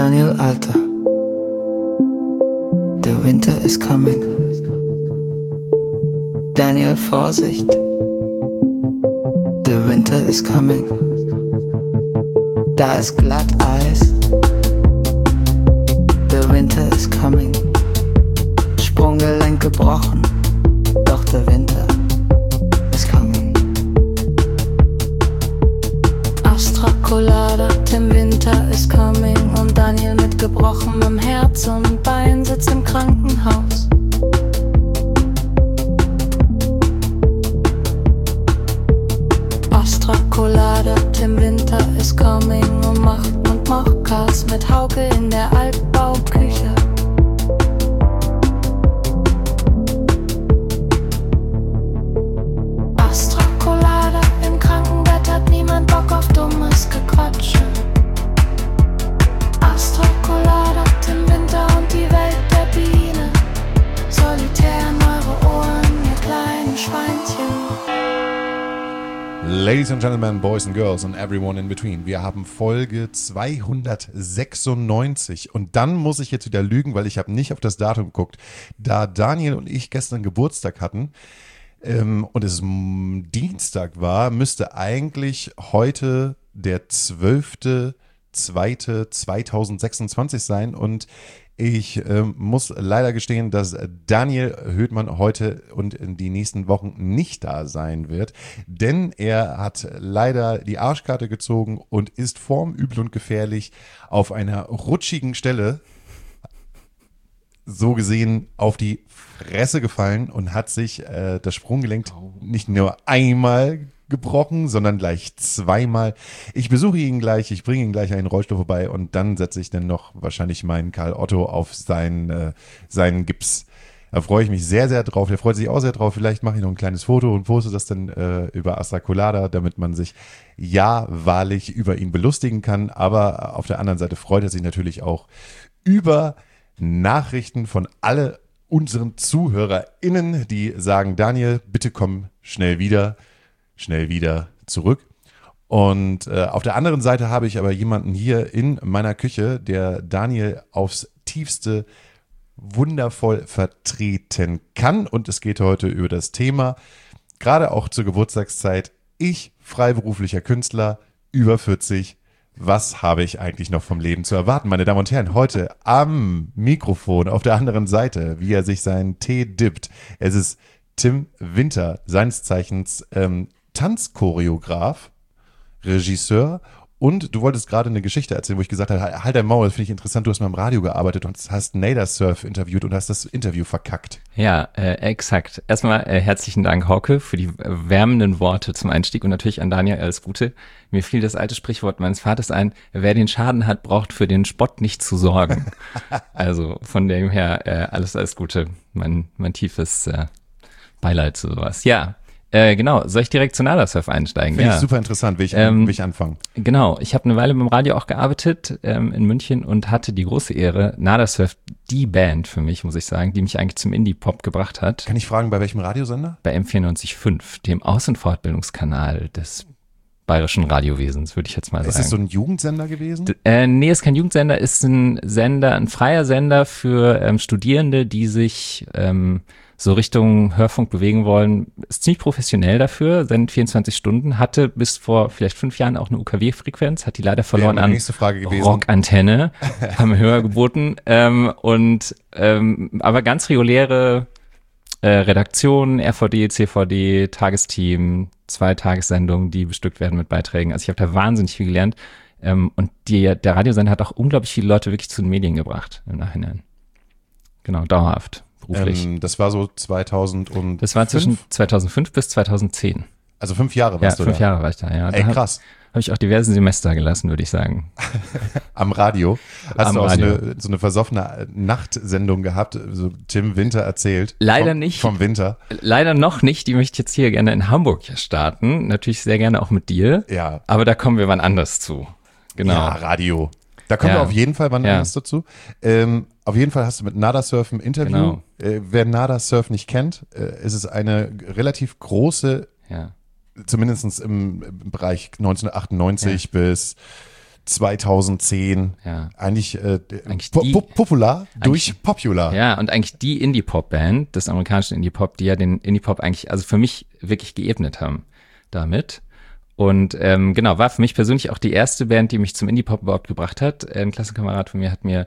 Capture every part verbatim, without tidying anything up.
Daniel, Alter. Der Winter is coming. Daniel, Vorsicht. The winter is coming. Da ist Glatteis. The winter is coming. Sprunggelenk gebrochen. Doch der Winter is coming. Astra Colada, Tim Winter is coming. Und Daniel mit gebrochenem Herz und Bein sitzt im Krankenhaus. Astra Colada, Tim Winter is coming. Und macht und Mochkas mit Hauke in der Altbauküche. Astra Colada, im Krankenbett hat niemand Bock auf dummes Gequatsche. Astra Colada, Tim Winter und die Welt der Biene. Solitär in eure Ohren, ihr kleinen Schweinchen. Ladies and Gentlemen, Boys and Girls and everyone in between. Wir haben Folge zweihundertsechsundneunzig und dann muss ich jetzt wieder lügen, weil ich habe nicht auf das Datum geguckt. Da Daniel und ich gestern Geburtstag hatten ähm, und es Dienstag war, müsste eigentlich heute der zwölfte zweite zweitausendsechsundzwanzig sein und ich ähm, muss leider gestehen, dass Daniel Höhtmann heute und in die nächsten Wochen nicht da sein wird, denn er hat leider die Arschkarte gezogen und ist vorm Übel und Gefährlich auf einer rutschigen Stelle so gesehen auf die Fresse gefallen und hat sich äh, das Sprunggelenk nicht nur einmal gebrochen, sondern gleich zweimal. Ich besuche ihn gleich, ich bringe ihn gleich einen Rollstuhl vorbei und dann setze ich dann noch wahrscheinlich meinen Karl Otto auf seinen, äh, seinen Gips. Da freue ich mich sehr, sehr drauf. Der freut sich auch sehr drauf. Vielleicht mache ich noch ein kleines Foto und poste das dann äh, über Astra Colada, damit man sich ja wahrlich über ihn belustigen kann. Aber auf der anderen Seite freut er sich natürlich auch über Nachrichten von alle unseren ZuhörerInnen, die sagen, Daniel, bitte komm schnell wieder. schnell wieder zurück. Und äh, auf der anderen Seite habe ich aber jemanden hier in meiner Küche, der Daniel aufs tiefste wundervoll vertreten kann. Und es geht heute über das Thema, gerade auch zur Geburtstagszeit, ich, freiberuflicher Künstler, über vierzig, was habe ich eigentlich noch vom Leben zu erwarten? Meine Damen und Herren, heute am Mikrofon auf der anderen Seite, wie er sich seinen Tee dippt. Es ist Tim Winter, seines Zeichens ähm, Tanzchoreograf, Regisseur und du wolltest gerade eine Geschichte erzählen, wo ich gesagt habe, halt dein Maul, das finde ich interessant, du hast mal im Radio gearbeitet und hast Nader Surf interviewt und hast das Interview verkackt. Ja, äh, exakt. Erstmal äh, herzlichen Dank, Hauke, für die wärmenden Worte zum Einstieg und natürlich an Daniel alles Gute. Mir fiel das alte Sprichwort meines Vaters ein, wer den Schaden hat, braucht für den Spott nicht zu sorgen. Also von dem her äh, alles, alles Gute, mein, mein tiefes äh, Beileid zu sowas. Ja, äh, genau. Soll ich direkt zu Nader Surf einsteigen? Finde ja. ich super interessant. Will ich, ähm, will ich anfangen? Genau. Ich habe eine Weile beim Radio auch gearbeitet ähm, in München und hatte die große Ehre, Nader Surf, die Band für mich, muss ich sagen, die mich eigentlich zum Indie-Pop gebracht hat. Kann ich fragen, bei welchem Radiosender? Bei M vierundneunzig Komma fünf, dem Aus- und Fortbildungskanal des bayerischen Radiowesens, würde ich jetzt mal sagen. Ist es so ein Jugendsender gewesen? D- äh, nee, ist kein Jugendsender, ist ein Sender, ein freier Sender für ähm, Studierende, die sich ähm, so Richtung Hörfunk bewegen wollen. Ist ziemlich professionell dafür, sendet vierundzwanzig Stunden, hatte bis vor vielleicht fünf Jahren auch eine U K W-Frequenz, hat die leider verloren an Rockantenne, haben höher geboten ähm, und ähm, aber ganz reguläre äh, Redaktion, R V D, C V D, Tagesteam, zwei Tagessendungen, die bestückt werden mit Beiträgen. Also ich habe da wahnsinnig viel gelernt ähm, und die, der Radiosender hat auch unglaublich viele Leute wirklich zu den Medien gebracht im Nachhinein. Genau, dauerhaft. Beruflich. Ähm, das war so zweitausendfünf? Das war zwischen zweitausendfünf bis zweitausendzehn. Also fünf Jahre warst ja, du fünf da? Jahre war ich da, ja. Ey, da krass. Habe ich auch diverse Semester gelassen, würde ich sagen. Am Radio? Hast Am du auch Radio. So, eine, so eine versoffene Nachtsendung gehabt, so Tim Winter erzählt? Leider vom, nicht. Vom Winter? Leider noch nicht. Die möchte ich jetzt hier gerne in Hamburg starten. Natürlich sehr gerne auch mit dir. Ja. Aber da kommen wir wann anders zu. Genau. Ja, Radio. Da kommen Ja. wir auf jeden Fall wann Ja. anders dazu. Ähm, auf jeden Fall hast du mit Nader Surf ein Interview. Genau. Äh, wer Nader Surf nicht kennt, äh, ist es eine relativ große, Ja. zumindest im, im Bereich neunzehnhundertachtundneunzig bis zweitausendzehn. Ja. Eigentlich, äh, Eigentlich po die- po popular durch Popular. Ja, und eigentlich die Indie-Pop-Band des amerikanischen Indie-Pop, die ja den Indie-Pop eigentlich, also für mich wirklich geebnet haben damit. Und ähm, genau, war für mich persönlich auch die erste Band, die mich zum Indie-Pop überhaupt gebracht hat. Ein Klassenkamerad von mir hat mir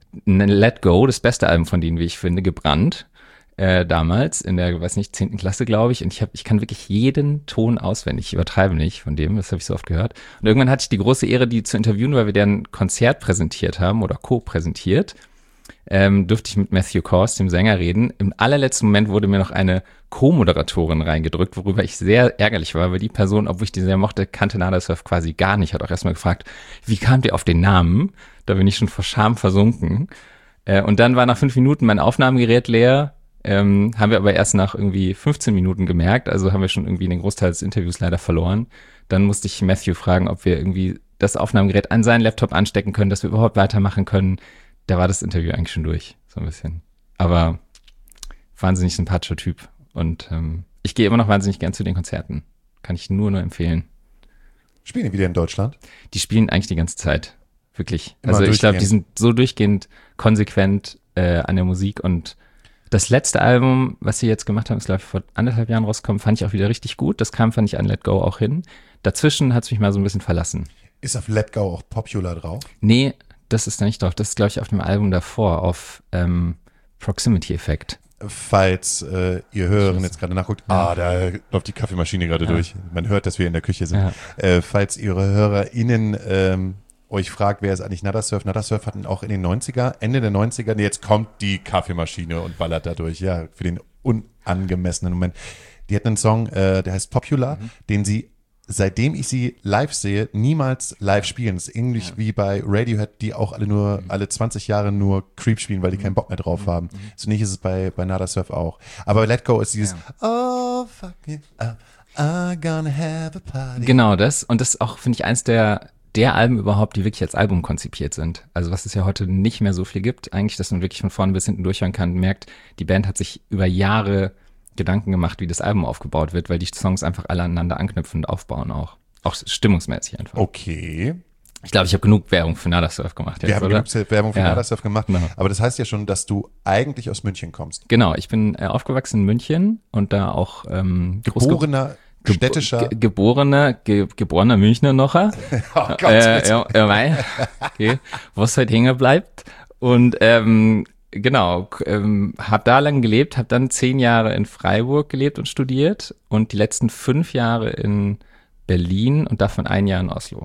Let Go, das beste Album von denen, wie ich finde, gebrannt. Äh, damals in der, weiß nicht, zehnten Klasse, glaube ich. Und ich, hab, ich kann wirklich jeden Ton auswendig. Ich übertreibe nicht von dem, das habe ich so oft gehört. Und irgendwann hatte ich die große Ehre, die zu interviewen, weil wir deren Konzert präsentiert haben oder co-präsentiert. Ähm, durfte ich mit Matthew Kors, dem Sänger, reden. Im allerletzten Moment wurde mir noch eine Co-Moderatorin reingedrückt, worüber ich sehr ärgerlich war, weil die Person, obwohl ich die sehr mochte, kannte Nada Surf quasi gar nicht. Hat auch erstmal gefragt, wie kamt ihr auf den Namen? Da bin ich schon vor Scham versunken. Äh, und dann war nach fünf Minuten mein Aufnahmegerät leer. Ähm, haben wir aber erst nach irgendwie fünfzehn Minuten gemerkt. Also haben wir schon irgendwie den Großteil des Interviews leider verloren. Dann musste ich Matthew fragen, ob wir irgendwie das Aufnahmegerät an seinen Laptop anstecken können, dass wir überhaupt weitermachen können. Da war das Interview eigentlich schon durch, so ein bisschen. Aber wahnsinnig sympathischer Typ. Und ähm, ich gehe immer noch wahnsinnig gern zu den Konzerten. Kann ich nur, nur empfehlen. Spielen die wieder in Deutschland? Die spielen eigentlich die ganze Zeit. Wirklich. Immer Also ich glaube, die durchgehend. sind so durchgehend konsequent äh, an der Musik. Und das letzte Album, was sie jetzt gemacht haben, ist, glaube ich, vor anderthalb Jahren rausgekommen, fand ich auch wieder richtig gut. Das kam, fand ich, an Let Go auch hin. Dazwischen hat es mich mal so ein bisschen verlassen. Ist auf Let Go auch Popular drauf? Nee, das ist da nicht drauf. Das ist, glaube ich, auf dem Album davor, auf ähm, Proximity Effect. Falls äh, ihr Hörerin jetzt gerade nachguckt, ah, da läuft die Kaffeemaschine gerade Ja. durch. Man hört, dass wir in der Küche sind. Ja. Äh, falls ihre HörerInnen ähm, euch fragt, wer ist eigentlich Nada Surf? Nada Surf hatten auch in den neunziger, Ende der neunziger, nee, jetzt kommt die Kaffeemaschine und ballert da durch. Ja, für den unangemessenen Moment. Die hatten einen Song, äh, der heißt Popular, Mhm. den sie, seitdem ich sie live sehe, niemals live spielen. Das ist ähnlich Ja. wie bei Radiohead, die auch alle nur, alle zwanzig Jahre nur Creep spielen, weil die keinen Bock mehr drauf haben. So nicht ist es bei, bei Nada Surf auch. Aber Let Go ist dieses, oh, fuck it up, I'm gonna have a party. Genau das. Und das ist auch, finde ich, eins der, der Alben überhaupt, die wirklich als Album konzipiert sind. Also was es ja heute nicht mehr so viel gibt. Eigentlich, dass man wirklich von vorne bis hinten durchhören kann, merkt, die Band hat sich über Jahre Gedanken gemacht, wie das Album aufgebaut wird, weil die Songs einfach alle aneinander anknüpfen und aufbauen auch. Auch stimmungsmäßig einfach. Okay. Ich glaube, ich habe genug Werbung für Nada Surf gemacht. Wir Jetzt, haben oder? genug Werbung für Ja. Nada Surf gemacht. Genau. Aber das heißt ja schon, dass du eigentlich aus München kommst. Genau, ich bin äh, aufgewachsen in München und da auch ähm, groß ge- Geborener, ge- städtischer. ge- geborener, ge- geborener Münchner nocher. Oh Gott, äh, bitte. ja, ja, mei. Okay, was halt hängen bleibt. Und ähm, genau, k- ähm, habe da lang gelebt, habe dann zehn Jahre in Freiburg gelebt und studiert und die letzten fünf Jahre in Berlin und davon ein Jahr in Oslo.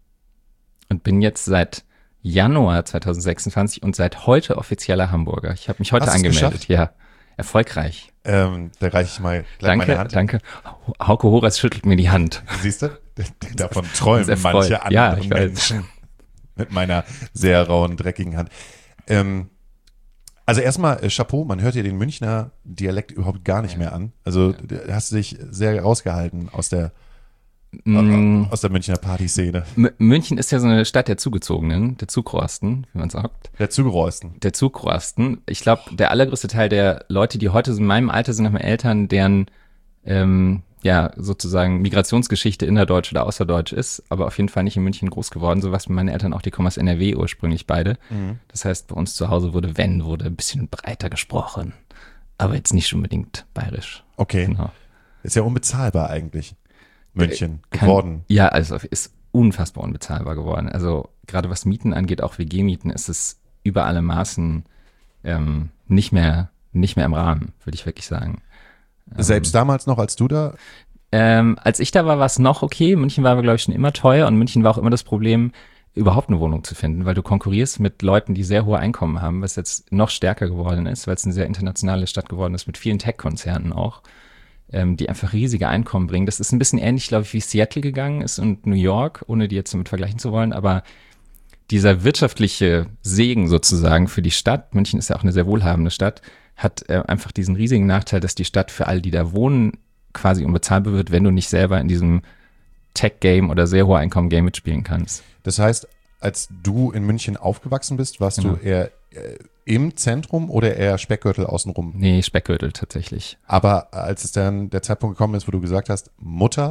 Und bin jetzt seit Januar zwanzig sechsundzwanzig und seit heute offizieller Hamburger. Ich habe mich heute Hast du's angemeldet. geschafft? Ja, erfolgreich. Ähm, da reiche ich mal gleich Danke, meine Hand. danke. Hauke Horace schüttelt mir die Hand. Siehst du? Davon träumen Sehr freut. manche andere Ja, ich weiß. Menschen. Mit meiner sehr rauen, dreckigen Hand. Ähm, also erstmal äh, Chapeau, man hört ja den Münchner Dialekt überhaupt gar nicht mehr an. Also da hast du dich sehr rausgehalten aus der, Mm. aus der Münchner Partyszene. M- München ist ja so eine Stadt der Zugezogenen, der Zugrosten, wie man sagt. Der Zugerosten. Der Zugrosten. Ich glaube, der allergrößte Teil der Leute, die heute so in meinem Alter sind, nach meinen Eltern, deren ähm, ja sozusagen Migrationsgeschichte innerdeutsch oder außerdeutsch ist, aber auf jeden Fall nicht in München groß geworden. So was meine Eltern auch, die kommen aus N R W ursprünglich beide. Mhm. Das heißt, bei uns zu Hause wurde, wenn, wurde ein bisschen breiter gesprochen. Aber jetzt nicht unbedingt bayerisch. Okay. Genau. Ist ja unbezahlbar eigentlich. München Kann- geworden. Ja, also ist unfassbar unbezahlbar geworden. Also gerade was Mieten angeht, auch W G-Mieten, ist es über alle Maßen ähm, nicht mehr nicht mehr im Rahmen, würde ich wirklich sagen. Selbst damals noch, als du da, Ähm, als ich da war, war es noch okay. München war aber, glaube ich, schon immer teuer und München war auch immer das Problem, überhaupt eine Wohnung zu finden, weil du konkurrierst mit Leuten, die sehr hohe Einkommen haben, was jetzt noch stärker geworden ist, weil es eine sehr internationale Stadt geworden ist, mit vielen Tech-Konzernen auch, ähm, die einfach riesige Einkommen bringen. Das ist ein bisschen ähnlich, glaube ich, wie Seattle gegangen ist und New York, ohne die jetzt damit vergleichen zu wollen, aber dieser wirtschaftliche Segen sozusagen für die Stadt, München ist ja auch eine sehr wohlhabende Stadt, hat äh, einfach diesen riesigen Nachteil, dass die Stadt für all die da wohnen quasi unbezahlbar wird, wenn du nicht selber in diesem Tech-Game oder sehr hohe Einkommen-Game mitspielen kannst. das heißt, als du in München aufgewachsen bist, warst Genau. du eher äh, im Zentrum oder eher Speckgürtel außenrum? Nee, Speckgürtel tatsächlich. Aber als es dann der Zeitpunkt gekommen ist, wo du gesagt hast, Mutter,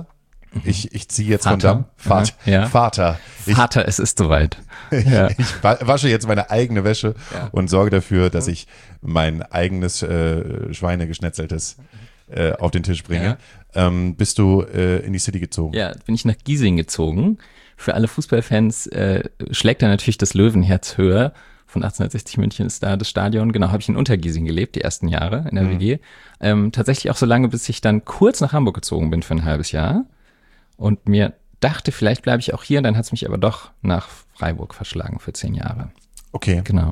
Ich, ich ziehe jetzt Vater. von Damm. Vater. Ja. Vater. Ich, Vater, es ist soweit. Ja. ich wasche jetzt meine eigene Wäsche Ja. und sorge dafür, dass ich mein eigenes äh, Schweinegeschnetzeltes äh, auf den Tisch bringe. Ähm, bist du äh, in die City gezogen? Ja, bin ich nach Giesing gezogen. Für alle Fußballfans äh, schlägt da natürlich das Löwenherz höher. Von achtzehnhundertsechzig München ist da das Stadion. Genau, habe ich in Untergiesing gelebt, die ersten Jahre in der Mhm. W G. Ähm, tatsächlich auch so lange, bis ich dann kurz nach Hamburg gezogen bin für ein halbes Jahr. Und mir dachte, vielleicht bleibe ich auch hier. Dann hat es mich aber doch nach Freiburg verschlagen für zehn Jahre. Okay. Genau.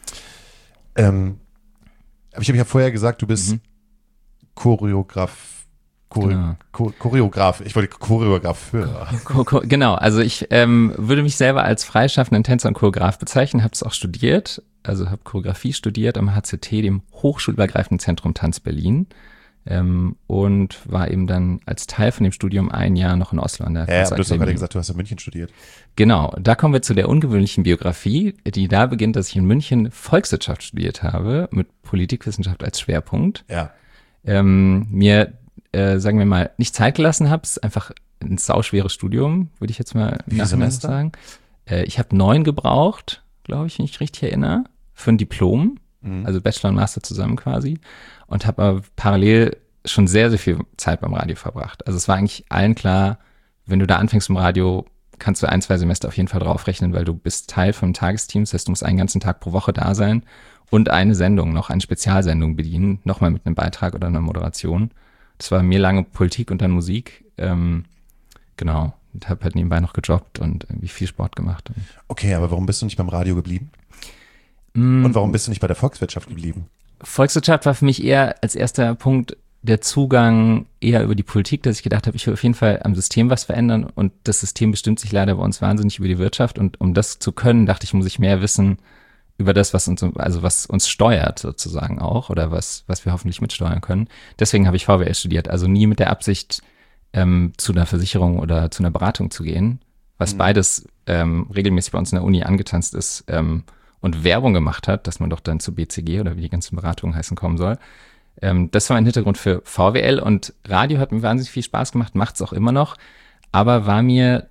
Ähm, aber ich habe ja vorher gesagt, du bist Mhm. Choreograf. Chore Genau. Cho Choreograf. Ich wollte Choreografeur. Ko- ko- Genau, also ich ähm, würde mich selber als freischaffenden Tänzer und Choreograf bezeichnen, habe es auch studiert, also habe Choreografie studiert am H Z T, dem Hochschulübergreifenden Zentrum Tanz Berlin, ähm, und war eben dann als Teil von dem Studium ein Jahr noch in Oslo an der Ja, aber du hast doch gerade Kunstakademie. gesagt, du hast in München studiert. Genau, da kommen wir zu der ungewöhnlichen Biografie, die da beginnt, dass ich in München Volkswirtschaft studiert habe, mit Politikwissenschaft als Schwerpunkt. Ja. Ähm, mir, äh, sagen wir mal, nicht Zeit gelassen habe, es ist einfach ein sauschweres Studium, würde ich jetzt mal Wie viele nachhinein Semester? sagen. Äh, ich habe neun gebraucht, glaube ich, wenn ich mich richtig erinnere, für ein Diplom, Mhm. also Bachelor und Master zusammen quasi, und habe aber parallel schon sehr, sehr viel Zeit beim Radio verbracht. Also es war eigentlich allen klar, wenn du da anfängst im Radio, kannst du ein, zwei Semester auf jeden Fall draufrechnen, weil du bist Teil vom Tagesteam, das heißt, du musst einen ganzen Tag pro Woche da sein und eine Sendung noch, eine Spezialsendung bedienen, nochmal mit einem Beitrag oder einer Moderation. Das war mir lange Politik und dann Musik, ähm, genau, und habe halt nebenbei noch gejobbt und irgendwie viel Sport gemacht. Okay, aber warum bist du nicht beim Radio geblieben? Mm, Und warum bist du nicht bei der Volkswirtschaft geblieben? Volkswirtschaft war für mich eher als erster Punkt der Zugang eher über die Politik, dass ich gedacht habe, ich will auf jeden Fall am System was verändern und das System bestimmt sich leider bei uns wahnsinnig über die Wirtschaft und um das zu können, dachte ich, muss ich mehr wissen über das, was uns, also was uns steuert sozusagen auch oder was, was wir hoffentlich mitsteuern können. Deswegen habe ich V W L studiert, also nie mit der Absicht, ähm, zu einer Versicherung oder zu einer Beratung zu gehen, was Mhm. beides ähm, regelmäßig bei uns in der Uni angetanzt ist ähm, und Werbung gemacht hat, dass man doch dann zu B C G oder wie die ganzen Beratungen heißen kommen soll. Ähm, das war mein Hintergrund für V W L und Radio hat mir wahnsinnig viel Spaß gemacht, macht es auch immer noch, aber war mir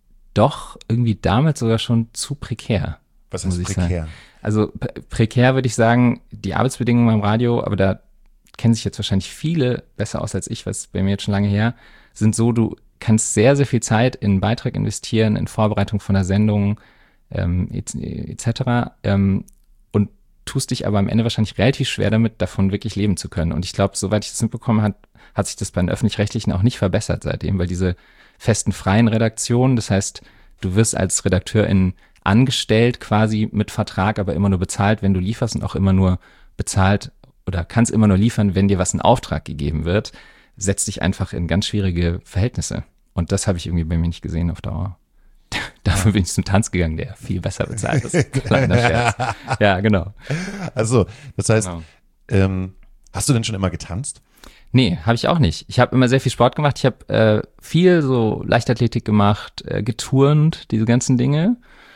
doch irgendwie damals sogar schon zu prekär. Was Muss heißt ich prekär? Also p- prekär würde ich sagen, die Arbeitsbedingungen beim Radio, aber da kennen sich jetzt wahrscheinlich viele besser aus als ich, was ist bei mir jetzt schon lange her, sind so, du kannst sehr, sehr viel Zeit in einen Beitrag investieren, in Vorbereitung von einer Sendung, ähm, et, et cetera. Ähm, und tust dich aber am Ende wahrscheinlich relativ schwer damit, davon wirklich leben zu können. Und ich glaube, soweit ich das mitbekommen habe, hat sich das bei den Öffentlich-Rechtlichen auch nicht verbessert seitdem, weil diese festen freien Redaktionen, das heißt, du wirst als Redakteurin angestellt quasi mit Vertrag, aber immer nur bezahlt, wenn du lieferst und auch immer nur bezahlt oder kannst immer nur liefern, wenn dir was in Auftrag gegeben wird, setzt dich einfach in ganz schwierige Verhältnisse. Und das habe ich irgendwie bei mir nicht gesehen auf Dauer. Dafür bin ich zum Tanz gegangen, der viel besser bezahlt ist. Kleiner Scherz. Ja, genau. Also, das heißt, genau. ähm, hast du denn schon immer getanzt? Nee, habe ich auch nicht. Ich habe immer sehr viel Sport gemacht. Ich habe äh, viel so Leichtathletik gemacht, äh, geturnt, diese ganzen Dinge.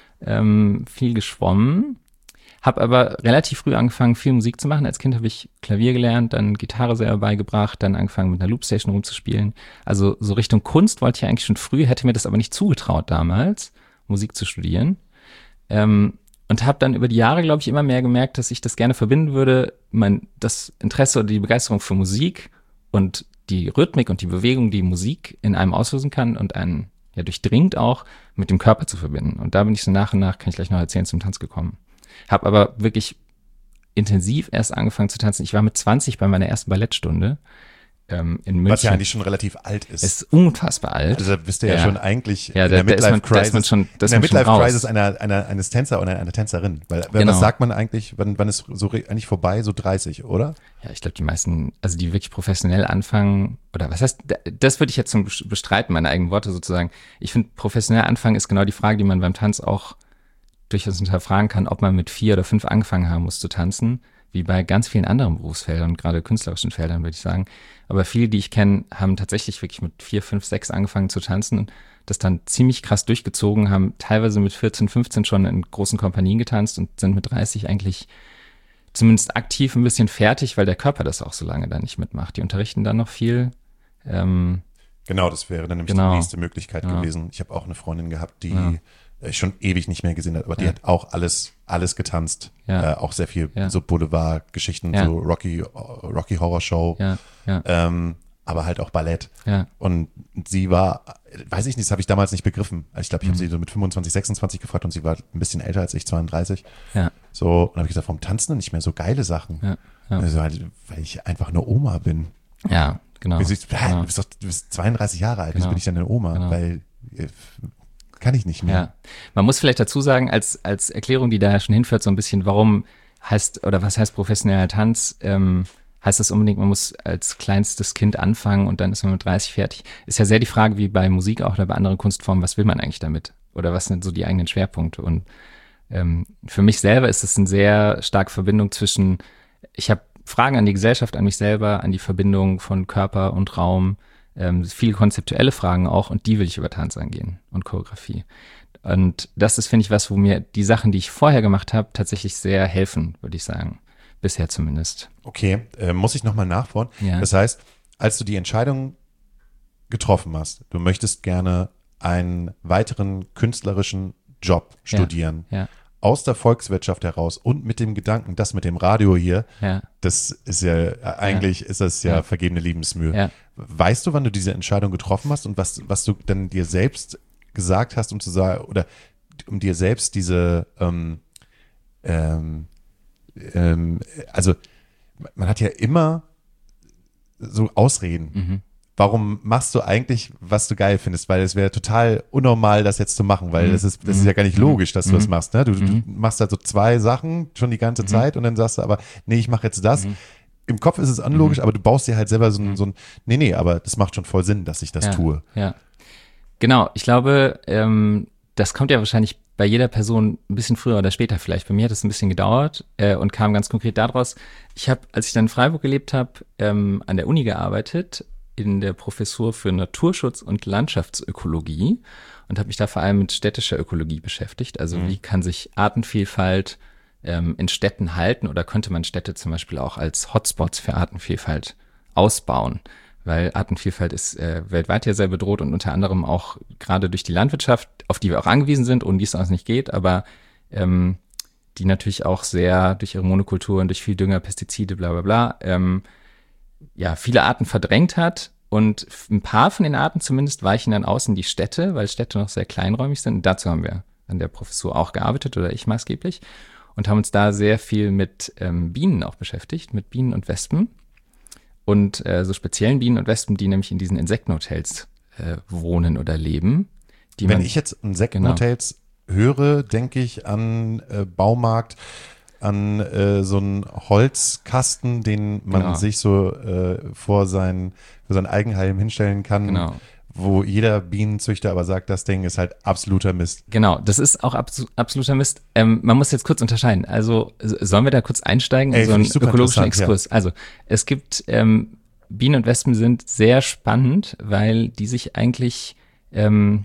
Ähm, viel geschwommen. Habe aber relativ früh angefangen, viel Musik zu machen. Als Kind habe ich Klavier gelernt, dann Gitarre selber beigebracht, dann angefangen mit einer Loopstation rumzuspielen. Also so Richtung Kunst wollte ich eigentlich schon früh, hätte mir das aber nicht zugetraut damals, Musik zu studieren. Ähm, und habe dann über die Jahre, glaube ich, immer mehr gemerkt, dass ich das gerne verbinden würde, mein das Interesse oder die Begeisterung für Musik und die Rhythmik und die Bewegung, die Musik in einem auslösen kann und einen ja durchdringt auch, mit dem Körper zu verbinden. Und da bin ich so nach und nach, kann ich gleich noch erzählen, zum Tanz gekommen. Habe aber wirklich intensiv erst angefangen zu tanzen. Ich war mit zwanzig bei meiner ersten Ballettstunde ähm, in München. Was ja eigentlich schon relativ alt ist. Es ist unfassbar alt. Also da bist du ja, Ja. schon eigentlich Ja, in da- der da ist man- da ist man Midlife-Crisis schon- da ist in der man schon raus. Midlife-Crisis einer, einer, eines Tänzer oder einer Tänzerin. Weil Genau. was sagt man eigentlich, wann, wann ist so re- eigentlich vorbei? So dreißig, oder? Ja, ich glaube, die meisten, also die wirklich professionell anfangen, oder was heißt, da- das würde ich jetzt zum bestreiten, meine eigenen Worte sozusagen. Ich finde, professionell anfangen ist genau die Frage, die man beim Tanz auch durchaus hinterfragen kann, ob man mit vier oder fünf angefangen haben muss zu tanzen, wie bei ganz vielen anderen Berufsfeldern, gerade künstlerischen Feldern, würde ich sagen. Aber viele, die ich kenne, haben tatsächlich wirklich mit vier, fünf, sechs angefangen zu tanzen und das dann ziemlich krass durchgezogen, haben teilweise mit vierzehn, fünfzehn schon in großen Kompanien getanzt und sind mit dreißig eigentlich zumindest aktiv ein bisschen fertig, weil der Körper das auch so lange dann nicht mitmacht. Die unterrichten dann noch viel. Ähm, Genau, das wäre dann nämlich Genau. die nächste Möglichkeit Ja. gewesen. Ich habe auch eine Freundin gehabt, die Ja. ich schon ewig nicht mehr gesehen hat, aber die Ja. hat auch alles, alles getanzt. Ja. Äh, auch sehr viel Ja. so Boulevard-Geschichten, Ja. so Rocky, Rocky Horror Show, Ja, ja, ähm, aber halt auch Ballett. ja. Und sie war, weiß ich nicht, das habe ich damals nicht begriffen. Ich glaube, ich Mhm. habe sie so mit fünfundzwanzig, sechsundzwanzig gefragt und sie war ein bisschen älter als ich, zweiunddreißig. Ja, So, und habe ich gesagt, warum tanzen denn nicht mehr so geile Sachen? ja, ja. Also, halt, weil ich einfach eine Oma bin. ja, genau. Du bist, genau. du bist, doch, du bist zweiunddreißig Jahre alt, wieso Genau. bin ich denn eine Oma? Genau. Weil äh, kann ich nicht mehr. Ja, man muss vielleicht dazu sagen, als, als Erklärung, die da schon hinführt, so ein bisschen, warum heißt, oder was heißt professioneller Tanz, ähm, heißt das unbedingt, man muss als kleinstes Kind anfangen und dann ist man mit dreißig fertig. Ist ja sehr die Frage, wie bei Musik auch oder bei anderen Kunstformen, was will man eigentlich damit? Oder was sind so die eigenen Schwerpunkte? Und ähm, für mich selber ist es eine sehr starke Verbindung zwischen, ich habe Fragen an die Gesellschaft, an mich selber, an die Verbindung von Körper und Raum, ähm, viele konzeptuelle Fragen auch, und die will ich über Tanz angehen und Choreografie. Und das ist, finde ich, was, wo mir die Sachen, die ich vorher gemacht habe, tatsächlich sehr helfen, würde ich sagen. Bisher zumindest. Okay, äh, muss ich nochmal nachfragen. Ja. Das heißt, als du die Entscheidung getroffen hast, du möchtest gerne einen weiteren künstlerischen Job studieren, Ja, aus der Volkswirtschaft heraus und mit dem Gedanken, das mit dem Radio hier, ja, das ist ja, äh, eigentlich ist das ja, Ja. vergebene Liebensmühe. ja. Weißt du, wann du diese Entscheidung getroffen hast und was, was du dann dir selbst gesagt hast, um zu sagen, oder um dir selbst diese, ähm, ähm, ähm, also man hat ja immer so Ausreden. Mhm. Warum machst du eigentlich, was du geil findest? Weil es wäre total unnormal, das jetzt zu machen, weil Mhm. das ist, das ist ja gar nicht Mhm. logisch, dass du das Mhm. machst. Ne? Du, du Mhm. machst halt so zwei Sachen schon die ganze Mhm. Zeit und dann sagst du aber, nee, ich mache jetzt das. Mhm. Im Kopf ist es unlogisch, Mhm. aber du baust dir halt selber so ein, so ein, nee, nee, aber das macht schon voll Sinn, dass ich das ja, tue. Ja, genau. Ich glaube, ähm, das kommt ja wahrscheinlich bei jeder Person ein bisschen früher oder später vielleicht. Bei mir hat es ein bisschen gedauert äh, und kam ganz konkret daraus. Ich habe, als ich dann in Freiburg gelebt habe, ähm, an der Uni gearbeitet, in der Professur für Naturschutz und Landschaftsökologie und habe mich da vor allem mit städtischer Ökologie beschäftigt. Also Mhm. wie kann sich Artenvielfalt ähm, in Städten halten oder könnte man Städte zum Beispiel auch als Hotspots für Artenvielfalt ausbauen? Weil Artenvielfalt ist äh, weltweit ja sehr bedroht und unter anderem auch gerade durch die Landwirtschaft, auf die wir auch angewiesen sind, ohne die es sonst nicht geht, aber ähm, die natürlich auch sehr durch ihre Monokulturen, durch viel Dünger, Pestizide, bla bla bla, ähm, ja, viele Arten verdrängt hat. Und ein paar von den Arten zumindest weichen dann aus in die Städte, weil Städte noch sehr kleinräumig sind. Und dazu haben wir an der Professur auch gearbeitet, oder ich maßgeblich, und haben uns da sehr viel mit ähm, Bienen auch beschäftigt, mit Bienen und Wespen. Und äh, so speziellen Bienen und Wespen, die nämlich in diesen Insektenhotels äh, wohnen oder leben. Die Wenn man, ich jetzt Insektenhotels höre, denke ich an äh, Baumarkt, an äh, so einen Holzkasten, den man Genau. sich so äh, vor sein, für sein Eigenheim hinstellen kann, Genau. wo jeder Bienenzüchter aber sagt, das Ding ist halt absoluter Mist. Genau, das ist auch abso- absoluter Mist. Ähm, man muss jetzt kurz unterscheiden. Also s- sollen wir da kurz einsteigen Ey, in so find einen ich super ökologischen interessant, ja. Exkurs? Also es gibt ähm, Bienen und Wespen sind sehr spannend, weil die sich eigentlich ähm,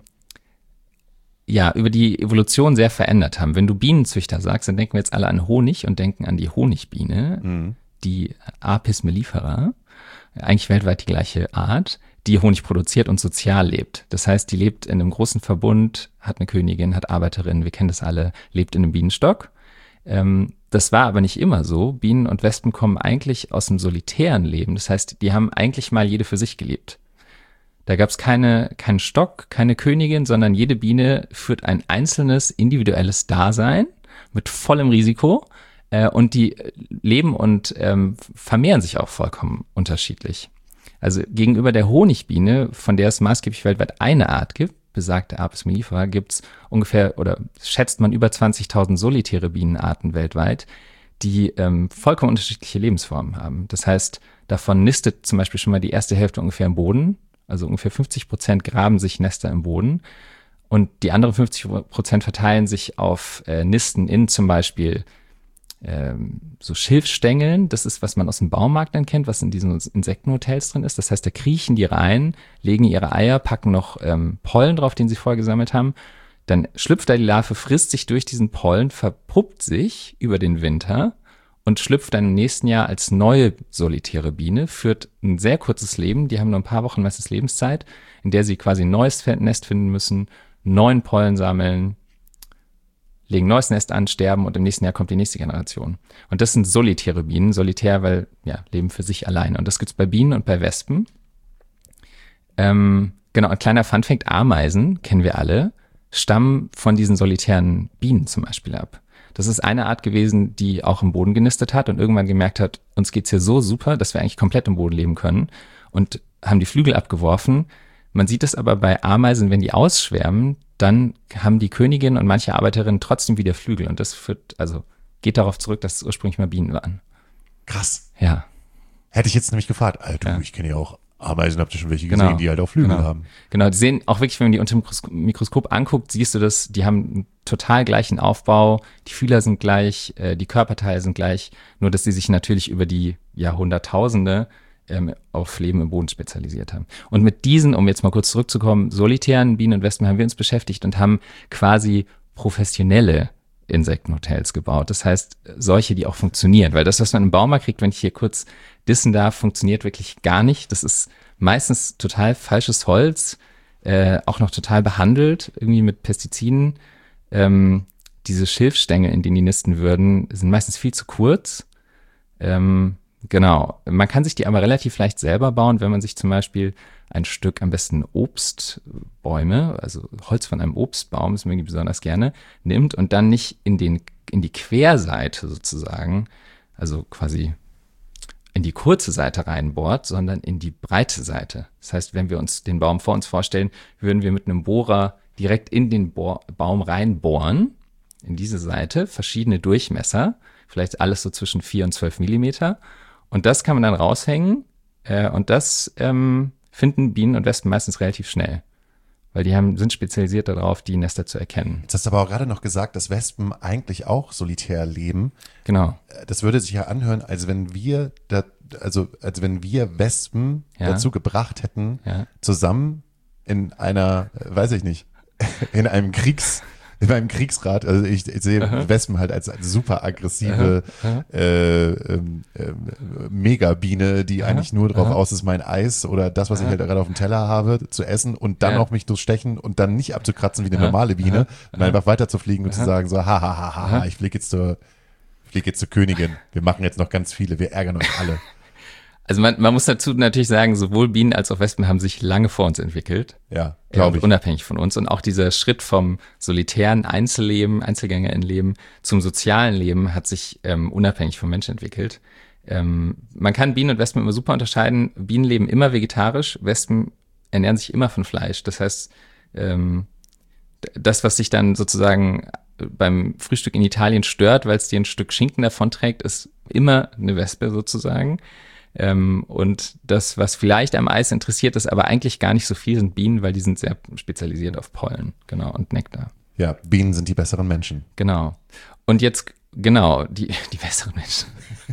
ja über die Evolution sehr verändert haben. Wenn du Bienenzüchter sagst, dann denken wir jetzt alle an Honig und denken an die Honigbiene, Mhm. die Apis mellifera, eigentlich weltweit die gleiche Art, die Honig produziert und sozial lebt. Das heißt, die lebt in einem großen Verbund, hat eine Königin, hat Arbeiterinnen, wir kennen das alle, lebt in einem Bienenstock. Ähm, das war aber nicht immer so. Bienen und Wespen kommen eigentlich aus einem solitären Leben. Das heißt, die haben eigentlich mal jede für sich gelebt. Da gab es keine, keinen Stock, keine Königin, sondern jede Biene führt ein einzelnes, individuelles Dasein mit vollem Risiko. Äh, und die leben und ähm, vermehren sich auch vollkommen unterschiedlich. Also gegenüber der Honigbiene, von der es maßgeblich weltweit eine Art gibt, besagte Apis mellifera, gibt es ungefähr oder schätzt man über zwanzigtausend solitäre Bienenarten weltweit, die ähm, vollkommen unterschiedliche Lebensformen haben. Das heißt, davon nistet zum Beispiel schon mal die erste Hälfte ungefähr im Boden, also ungefähr fünfzig Prozent graben sich Nester im Boden und die anderen fünfzig Prozent verteilen sich auf äh, Nisten in zum Beispiel ähm, so Schilfstängeln. Das ist, was man aus dem Baumarkt dann kennt, was in diesen Insektenhotels drin ist. Das heißt, da kriechen die rein, legen ihre Eier, packen noch ähm, Pollen drauf, den sie vorher gesammelt haben. Dann schlüpft da die Larve, frisst sich durch diesen Pollen, verpuppt sich über den Winter und schlüpft dann im nächsten Jahr als neue solitäre Biene, führt ein sehr kurzes Leben, die haben nur ein paar Wochen meistens Lebenszeit, in der sie quasi ein neues Nest finden müssen, neuen Pollen sammeln, legen ein neues Nest an, sterben und im nächsten Jahr kommt die nächste Generation. Und das sind solitäre Bienen, solitär, weil, ja, leben für sich alleine. Und das gibt's bei Bienen und bei Wespen. Ähm, genau, ein kleiner Funfact, Ameisen, kennen wir alle, stammen von diesen solitären Bienen zum Beispiel ab. Das ist eine Art gewesen, die auch im Boden genistet hat und irgendwann gemerkt hat, uns geht's hier so super, dass wir eigentlich komplett im Boden leben können und haben die Flügel abgeworfen. Man sieht es aber bei Ameisen, wenn die ausschwärmen, dann haben die Königin und manche Arbeiterinnen trotzdem wieder Flügel und das führt, also geht darauf zurück, dass es ursprünglich mal Bienen waren. Krass. Ja. Hätte ich jetzt nämlich gefragt, Alter, Ja. ich kenne ja auch Ameisen, habt ihr schon welche gesehen, Genau. die halt auch Flügel Genau. haben. Genau, die sehen auch wirklich, wenn man die unter dem Mikroskop, Mikroskop anguckt, siehst du das, die haben einen total gleichen Aufbau, die Fühler sind gleich, äh, die Körperteile sind gleich, nur dass sie sich natürlich über die Jahrhunderttausende ähm, auf Leben im Boden spezialisiert haben. Und mit diesen, um jetzt mal kurz zurückzukommen, solitären Bienen und Wespen haben wir uns beschäftigt und haben quasi professionelle Insektenhotels gebaut. Das heißt, solche, die auch funktionieren. Weil das, was man im Baumarkt kriegt, wenn ich hier kurz dissen darf, funktioniert wirklich gar nicht. Das ist meistens total falsches Holz, äh, auch noch total behandelt, irgendwie mit Pestiziden. Ähm, diese Schilfstängel, in denen die nisten würden, sind meistens viel zu kurz. Ähm, genau. Man kann sich die aber relativ leicht selber bauen, wenn man sich zum Beispiel ein Stück, am besten Obstbäume, also Holz von einem Obstbaum, das mögen die besonders gerne, nimmt und dann nicht in den, in die Querseite sozusagen, also quasi in die kurze Seite reinbohrt, sondern in die breite Seite. Das heißt, wenn wir uns den Baum vor uns vorstellen, würden wir mit einem Bohrer direkt in den Bohr- Baum reinbohren, in diese Seite, verschiedene Durchmesser, vielleicht alles so zwischen vier und zwölf Millimeter. Und das kann man dann raushängen äh, und das ähm, finden Bienen und Wespen meistens relativ schnell, weil die haben, sind spezialisiert darauf, die Nester zu erkennen. Jetzt hast du aber auch gerade noch gesagt, dass Wespen eigentlich auch solitär leben. Genau. Das würde sich ja anhören, als wenn wir, da, also als wenn wir Wespen Ja. dazu gebracht hätten, Ja. zusammen in einer, äh, weiß ich nicht, in einem Kriegs, in einem Kriegsrat, also ich, ich sehe Aha. Wespen halt als, als super aggressive Aha. äh, ähm, ähm, Megabiene, die Aha. eigentlich nur drauf Aha. aus ist, mein Eis oder das, was ich Aha. halt gerade auf dem Teller habe, zu essen und dann Ja. auch mich durchstechen und dann nicht abzukratzen wie eine Aha. normale Biene, Aha. und einfach weiter zu fliegen und zu Aha. sagen so, ha, ha, ha, ha, ha, Aha. ich fliege jetzt zur, fliege jetzt zur Königin. Wir machen jetzt noch ganz viele, wir ärgern euch alle. Also man, man muss dazu natürlich sagen, sowohl Bienen als auch Wespen haben sich lange vor uns entwickelt. Ja, Ja, glaube und ich. unabhängig von uns. Und auch dieser Schritt vom solitären Einzelleben, Einzelgängerinnenleben zum sozialen Leben hat sich ähm, unabhängig vom Menschen entwickelt. Ähm, man kann Bienen und Wespen immer super unterscheiden. Bienen leben immer vegetarisch, Wespen ernähren sich immer von Fleisch. Das heißt, ähm, das, was sich dann sozusagen beim Frühstück in Italien stört, weil es dir ein Stück Schinken davonträgt, ist immer eine Wespe sozusagen. Ähm, und das, was vielleicht am Eis interessiert, ist aber eigentlich gar nicht so viel, sind Bienen, weil die sind sehr spezialisiert auf Pollen, genau, und Nektar. Ja, Bienen sind die besseren Menschen. Genau. Und jetzt, genau, die, die besseren Menschen.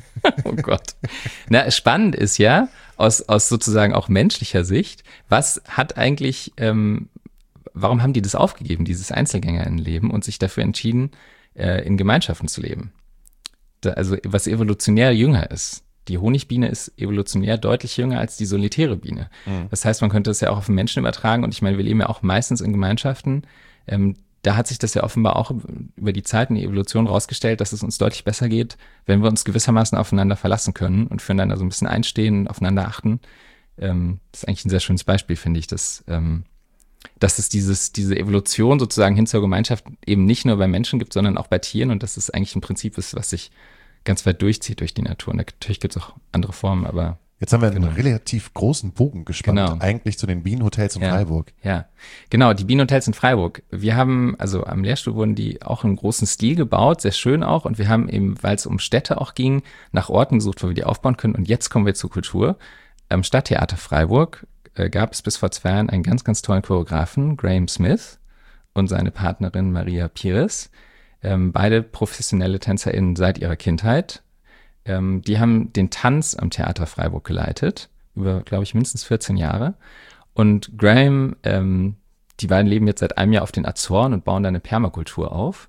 Oh Gott. Na, spannend ist ja, aus, aus sozusagen auch menschlicher Sicht, was hat eigentlich, ähm, warum haben die das aufgegeben, dieses Einzelgängerinnenleben, und sich dafür entschieden, äh, in Gemeinschaften zu leben? Da, also, was evolutionär jünger ist. Die Honigbiene ist evolutionär deutlich jünger als die solitäre Biene. Mhm. Das heißt, man könnte das ja auch auf den Menschen übertragen. Und ich meine, wir leben ja auch meistens in Gemeinschaften. Ähm, da hat sich das ja offenbar auch über die Zeit in der Evolution rausgestellt, dass es uns deutlich besser geht, wenn wir uns gewissermaßen aufeinander verlassen können und füreinander so ein bisschen einstehen und aufeinander achten. Ähm, das ist eigentlich ein sehr schönes Beispiel, finde ich, dass, ähm, dass es dieses, diese Evolution sozusagen hin zur Gemeinschaft eben nicht nur bei Menschen gibt, sondern auch bei Tieren, und dass es eigentlich ein Prinzip ist, was sich ganz weit durchzieht durch die Natur. Und natürlich gibt es auch andere Formen, aber Jetzt haben wir einen Genau. relativ großen Bogen gespannt, Genau. eigentlich zu den Bienenhotels in Ja. Freiburg. ja, genau, die Bienenhotels in Freiburg. Wir haben, also am Lehrstuhl wurden die auch im großen Stil gebaut, sehr schön auch. Und wir haben eben, weil es um Städte auch ging, nach Orten gesucht, wo wir die aufbauen können. Und jetzt kommen wir zur Kultur. Am Stadttheater Freiburg äh, gab es bis vor zwei Jahren einen ganz, ganz tollen Choreografen, Graham Smith, und seine Partnerin Maria Pires. Ähm, beide professionelle TänzerInnen seit ihrer Kindheit. Ähm, die haben den Tanz am Theater Freiburg geleitet, über, glaube ich, mindestens vierzehn Jahre. Und Graham, ähm, die beiden leben jetzt seit einem Jahr auf den Azoren und bauen da eine Permakultur auf.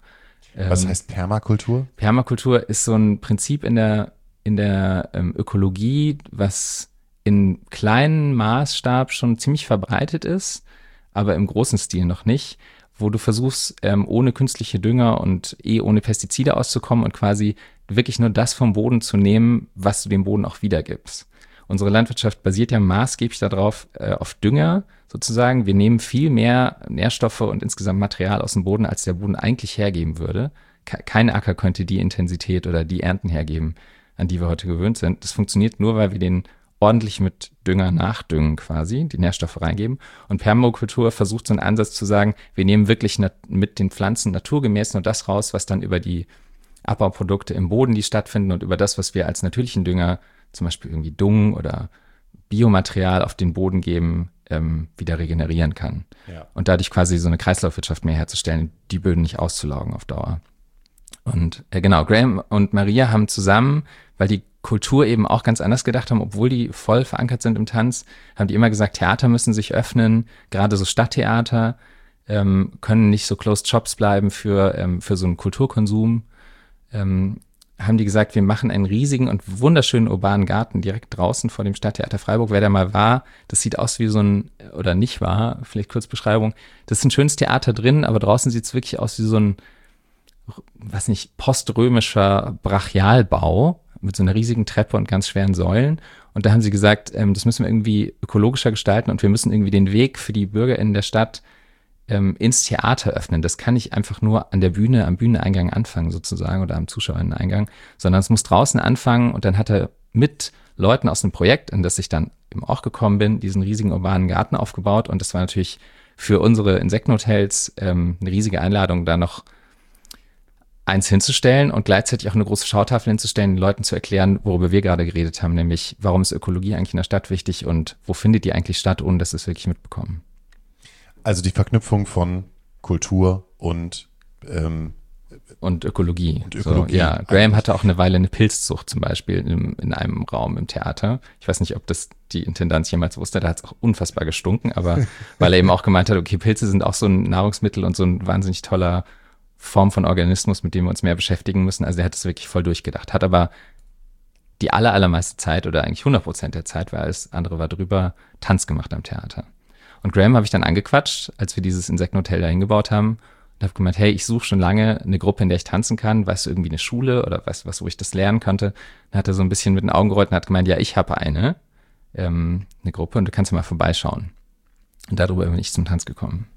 Was Ähm, heißt Permakultur? Permakultur ist so ein Prinzip in der, in der ähm, Ökologie, was in kleinem Maßstab schon ziemlich verbreitet ist, aber im großen Stil noch nicht, wo du versuchst, ähm, ohne künstliche Dünger und eh ohne Pestizide auszukommen und quasi wirklich nur das vom Boden zu nehmen, was du dem Boden auch wiedergibst. Unsere Landwirtschaft basiert ja maßgeblich darauf, äh, auf Dünger sozusagen. Wir nehmen viel mehr Nährstoffe und insgesamt Material aus dem Boden, als der Boden eigentlich hergeben würde. Ke- Kein Acker könnte die Intensität oder die Ernten hergeben, an die wir heute gewöhnt sind. Das funktioniert nur, weil wir den ordentlich mit Dünger nachdüngen quasi, die Nährstoffe reingeben. Und Permakultur versucht so einen Ansatz zu sagen, wir nehmen wirklich nat- mit den Pflanzen naturgemäß nur das raus, was dann über die Abbauprodukte im Boden, die stattfinden und über das, was wir als natürlichen Dünger, zum Beispiel irgendwie Dung oder Biomaterial auf den Boden geben, ähm, wieder regenerieren kann. Ja. Und dadurch quasi so eine Kreislaufwirtschaft mehr herzustellen, die Böden nicht auszulaugen auf Dauer. Und äh, genau, Graham und Maria haben zusammen, weil die Kultur eben auch ganz anders gedacht haben, obwohl die voll verankert sind im Tanz, haben die immer gesagt, Theater müssen sich öffnen, gerade so Stadttheater ähm, können nicht so closed shops bleiben für, ähm, für so einen Kulturkonsum. Ähm, haben die gesagt, wir machen einen riesigen und wunderschönen urbanen Garten direkt draußen vor dem Stadttheater Freiburg. Wer da mal war, das sieht aus wie so ein, oder nicht war, vielleicht kurz Beschreibung, das ist ein schönes Theater drin, aber draußen sieht es wirklich aus wie so ein, weiß nicht, poströmischer Brachialbau mit so einer riesigen Treppe und ganz schweren Säulen. Und da haben sie gesagt, ähm, das müssen wir irgendwie ökologischer gestalten und wir müssen irgendwie den Weg für die BürgerInnen der Stadt ähm, ins Theater öffnen. Das kann nicht einfach nur an der Bühne, am Bühneneingang anfangen sozusagen oder am ZuschauerInnen-Eingang, sondern es muss draußen anfangen. Und dann hat er mit Leuten aus dem Projekt, an das ich dann eben auch gekommen bin, diesen riesigen urbanen Garten aufgebaut. Und das war natürlich für unsere Insektenhotels ähm, eine riesige Einladung, da noch eins hinzustellen und gleichzeitig auch eine große Schautafel hinzustellen, den Leuten zu erklären, worüber wir gerade geredet haben, nämlich warum ist Ökologie eigentlich in der Stadt wichtig und wo findet die eigentlich statt, ohne dass wir es wirklich mitbekommen. Also die Verknüpfung von Kultur und ähm, Und Ökologie. Und Ökologie. So, ja, Graham hatte auch eine Weile eine Pilzzucht zum Beispiel in, in einem Raum im Theater. Ich weiß nicht, ob das die Intendanz jemals wusste, da hat es auch unfassbar gestunken, aber weil er eben auch gemeint hat, okay, Pilze sind auch so ein Nahrungsmittel und so ein wahnsinnig toller Form von Organismus, mit dem wir uns mehr beschäftigen müssen. Also der hat es wirklich voll durchgedacht, hat aber die aller, allermeiste Zeit oder eigentlich hundert Prozent der Zeit, weil alles andere war drüber, Tanz gemacht am Theater. Und Graham habe ich dann angequatscht, als wir dieses Insektenhotel da hingebaut haben und habe gemeint, hey, ich suche schon lange eine Gruppe, in der ich tanzen kann. Weißt du, irgendwie eine Schule oder weißt du was, wo ich das lernen konnte? Dann hat er so ein bisschen mit den Augen gerollt und hat gemeint, ja, ich habe eine, ähm, eine Gruppe und du kannst ja mal vorbeischauen. Und darüber bin ich zum Tanz gekommen.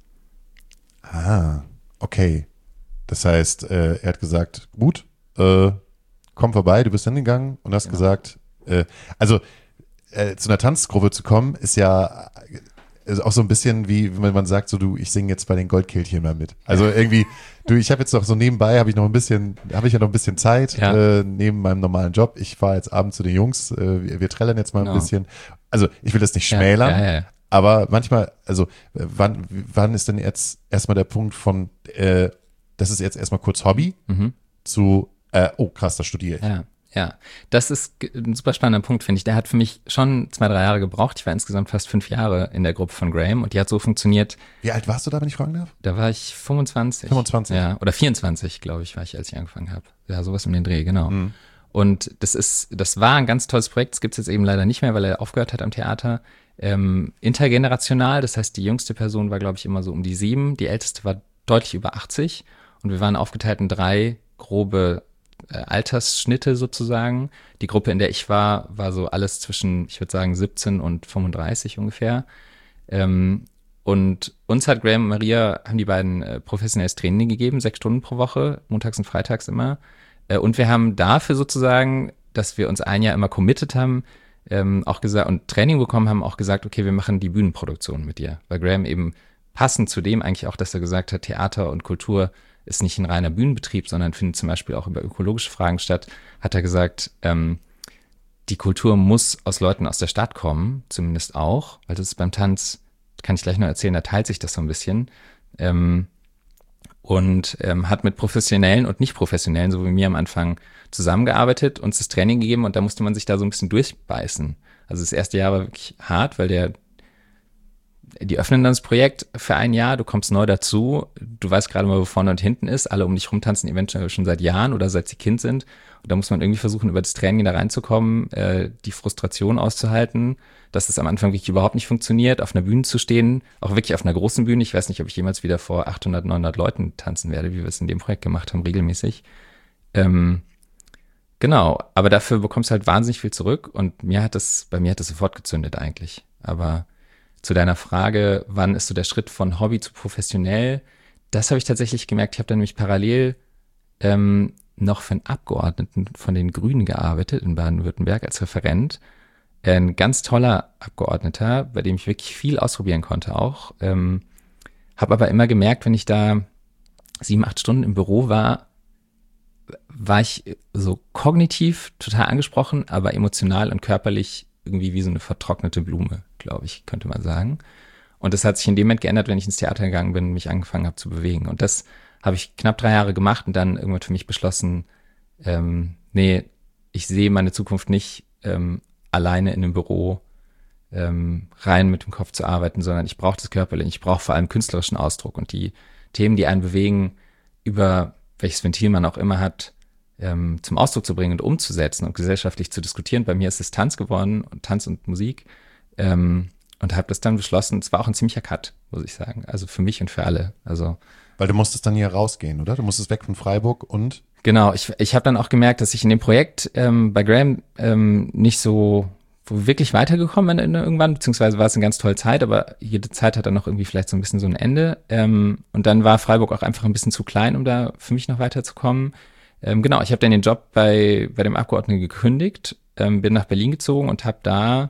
Ah, okay. Das heißt, äh, er hat gesagt, gut, äh, komm vorbei, du bist hingegangen und hast Genau. gesagt, äh, also äh, zu einer Tanzgruppe zu kommen, ist ja ist auch so ein bisschen wie, wenn man sagt, so du, ich singe jetzt bei den Goldkehlchen mal mit. Also irgendwie, du, ich habe jetzt noch so nebenbei, habe ich noch ein bisschen, habe ich ja noch ein bisschen Zeit, Ja. äh, neben meinem normalen Job. Ich fahre jetzt abends zu den Jungs, äh, wir, wir trällern jetzt mal Genau. ein bisschen. Also ich will das nicht Ja, schmälern, ja, ja. aber manchmal, also äh, wann, wann ist denn jetzt erstmal der Punkt von, äh, das ist jetzt erstmal kurz Hobby, Mhm. zu, äh, oh krass, das studiere ich. Ja, ja. Das ist g- ein super spannender Punkt, finde ich. Der hat für mich schon zwei, drei Jahre gebraucht. Ich war insgesamt fast fünf Jahre in der Gruppe von Graham und die hat so funktioniert. Wie alt warst du da, wenn ich fragen darf? Da war ich fünfundzwanzig. fünfundzwanzig. Ja, oder vierundzwanzig, glaube ich, war ich, als ich angefangen habe. Ja, sowas um den Dreh, genau. Mhm. Und das ist, das war ein ganz tolles Projekt. Das gibt es jetzt eben leider nicht mehr, weil er aufgehört hat am Theater. Ähm, intergenerational, das heißt, die jüngste Person war, glaube ich, immer so um die sieben. Die älteste war deutlich über achtzig. Und wir waren aufgeteilt in drei grobe äh, Altersschnitte sozusagen. Die Gruppe, in der ich war, war so alles zwischen, ich würde sagen, siebzehn und fünfunddreißig ungefähr. Ähm, und uns hat Graham und Maria, haben die beiden äh, professionelles Training gegeben, sechs Stunden pro Woche, montags und freitags immer. Äh, und wir haben dafür sozusagen, dass wir uns ein Jahr immer committed haben, ähm, auch gesagt, und Training bekommen haben, auch gesagt, okay, wir machen die Bühnenproduktion mit dir. Weil Graham eben passend zu dem eigentlich auch, dass er gesagt hat, Theater und Kultur ist nicht ein reiner Bühnenbetrieb, sondern findet zum Beispiel auch über ökologische Fragen statt, hat er gesagt, ähm, die Kultur muss aus Leuten aus der Stadt kommen, zumindest auch, weil das ist beim Tanz, kann ich gleich noch erzählen, da teilt sich das so ein bisschen, ähm, und ähm, hat mit Professionellen und Nicht-Professionellen, so wie mir am Anfang, zusammengearbeitet, uns das Training gegeben und da musste man sich da so ein bisschen durchbeißen. Also das erste Jahr war wirklich hart, weil der die öffnen dann das Projekt für ein Jahr, du kommst neu dazu, du weißt gerade mal, wo vorne und hinten ist. Alle um dich rum tanzen eventuell schon seit Jahren oder seit sie Kind sind. Und da muss man irgendwie versuchen, über das Training da reinzukommen, äh, die Frustration auszuhalten, dass es am Anfang wirklich überhaupt nicht funktioniert, auf einer Bühne zu stehen, auch wirklich auf einer großen Bühne. Ich weiß nicht, ob ich jemals wieder vor achthundert, neunhundert Leuten tanzen werde, wie wir es in dem Projekt gemacht haben, regelmäßig. Ähm, genau, aber dafür bekommst du halt wahnsinnig viel zurück und mir hat das, bei mir hat das sofort gezündet eigentlich. Aber zu deiner Frage, wann ist so der Schritt von Hobby zu professionell, das habe ich tatsächlich gemerkt. Ich habe dann nämlich parallel ähm, noch für einen Abgeordneten von den Grünen gearbeitet in Baden-Württemberg als Referent. Ein ganz toller Abgeordneter, bei dem ich wirklich viel ausprobieren konnte auch. Ähm, habe aber immer gemerkt, wenn ich da sieben, acht Stunden im Büro war, war ich so kognitiv total angesprochen, aber emotional und körperlich irgendwie wie so eine vertrocknete Blume, glaube ich, könnte man sagen. Und das hat sich in dem Moment geändert, wenn ich ins Theater gegangen bin und mich angefangen habe zu bewegen. Und das habe ich knapp drei Jahre gemacht und dann irgendwann für mich beschlossen, ähm, nee, ich sehe meine Zukunft nicht ähm, alleine in einem Büro ähm, rein mit dem Kopf zu arbeiten, sondern ich brauche das körperlich. Ich brauche vor allem künstlerischen Ausdruck und die Themen, die einen bewegen, über welches Ventil man auch immer hat, ähm, zum Ausdruck zu bringen und umzusetzen und gesellschaftlich zu diskutieren. Bei mir ist es Tanz geworden und Tanz und Musik ähm, und habe das dann beschlossen. Es war auch ein ziemlicher Cut, muss ich sagen. Also für mich und für alle. Also weil du musstest dann hier rausgehen, oder? Du musstest weg von Freiburg und genau, ich, ich habe dann auch gemerkt, dass ich in dem Projekt ähm, bei Graham ähm, nicht so wirklich weitergekommen bin irgendwann, beziehungsweise war es eine ganz tolle Zeit, aber jede Zeit hat dann noch irgendwie vielleicht so ein bisschen so ein Ende. Ähm, und dann war Freiburg auch einfach ein bisschen zu klein, um da für mich noch weiterzukommen. Ähm, genau, ich habe dann den Job bei, bei dem Abgeordneten gekündigt, ähm, bin nach Berlin gezogen und habe da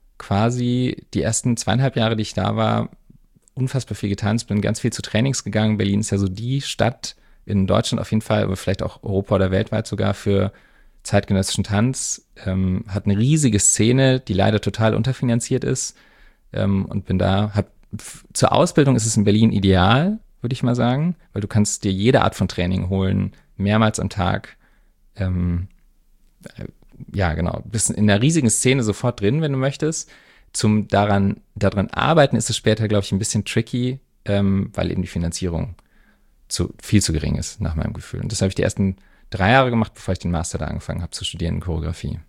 quasi die ersten zweieinhalb Jahre, die ich da war, unfassbar viel getanzt, bin ganz viel zu Trainings gegangen. Berlin ist ja so die Stadt in Deutschland auf jeden Fall, aber vielleicht auch Europa oder weltweit sogar für zeitgenössischen Tanz, ähm, hat eine riesige Szene, die leider total unterfinanziert ist, ähm, und bin da, hab, f- zur Ausbildung ist es in Berlin ideal, würde ich mal sagen, weil du kannst dir jede Art von Training holen, mehrmals am Tag, ähm, äh, ja genau, bist in einer riesigen Szene sofort drin, wenn du möchtest. Zum daran, daran arbeiten ist es später, glaube ich, ein bisschen tricky, ähm, weil eben die Finanzierung zu, viel zu gering ist, nach meinem Gefühl. Und das habe ich die ersten drei Jahre gemacht, bevor ich den Master da angefangen habe zu studieren in Choreografie.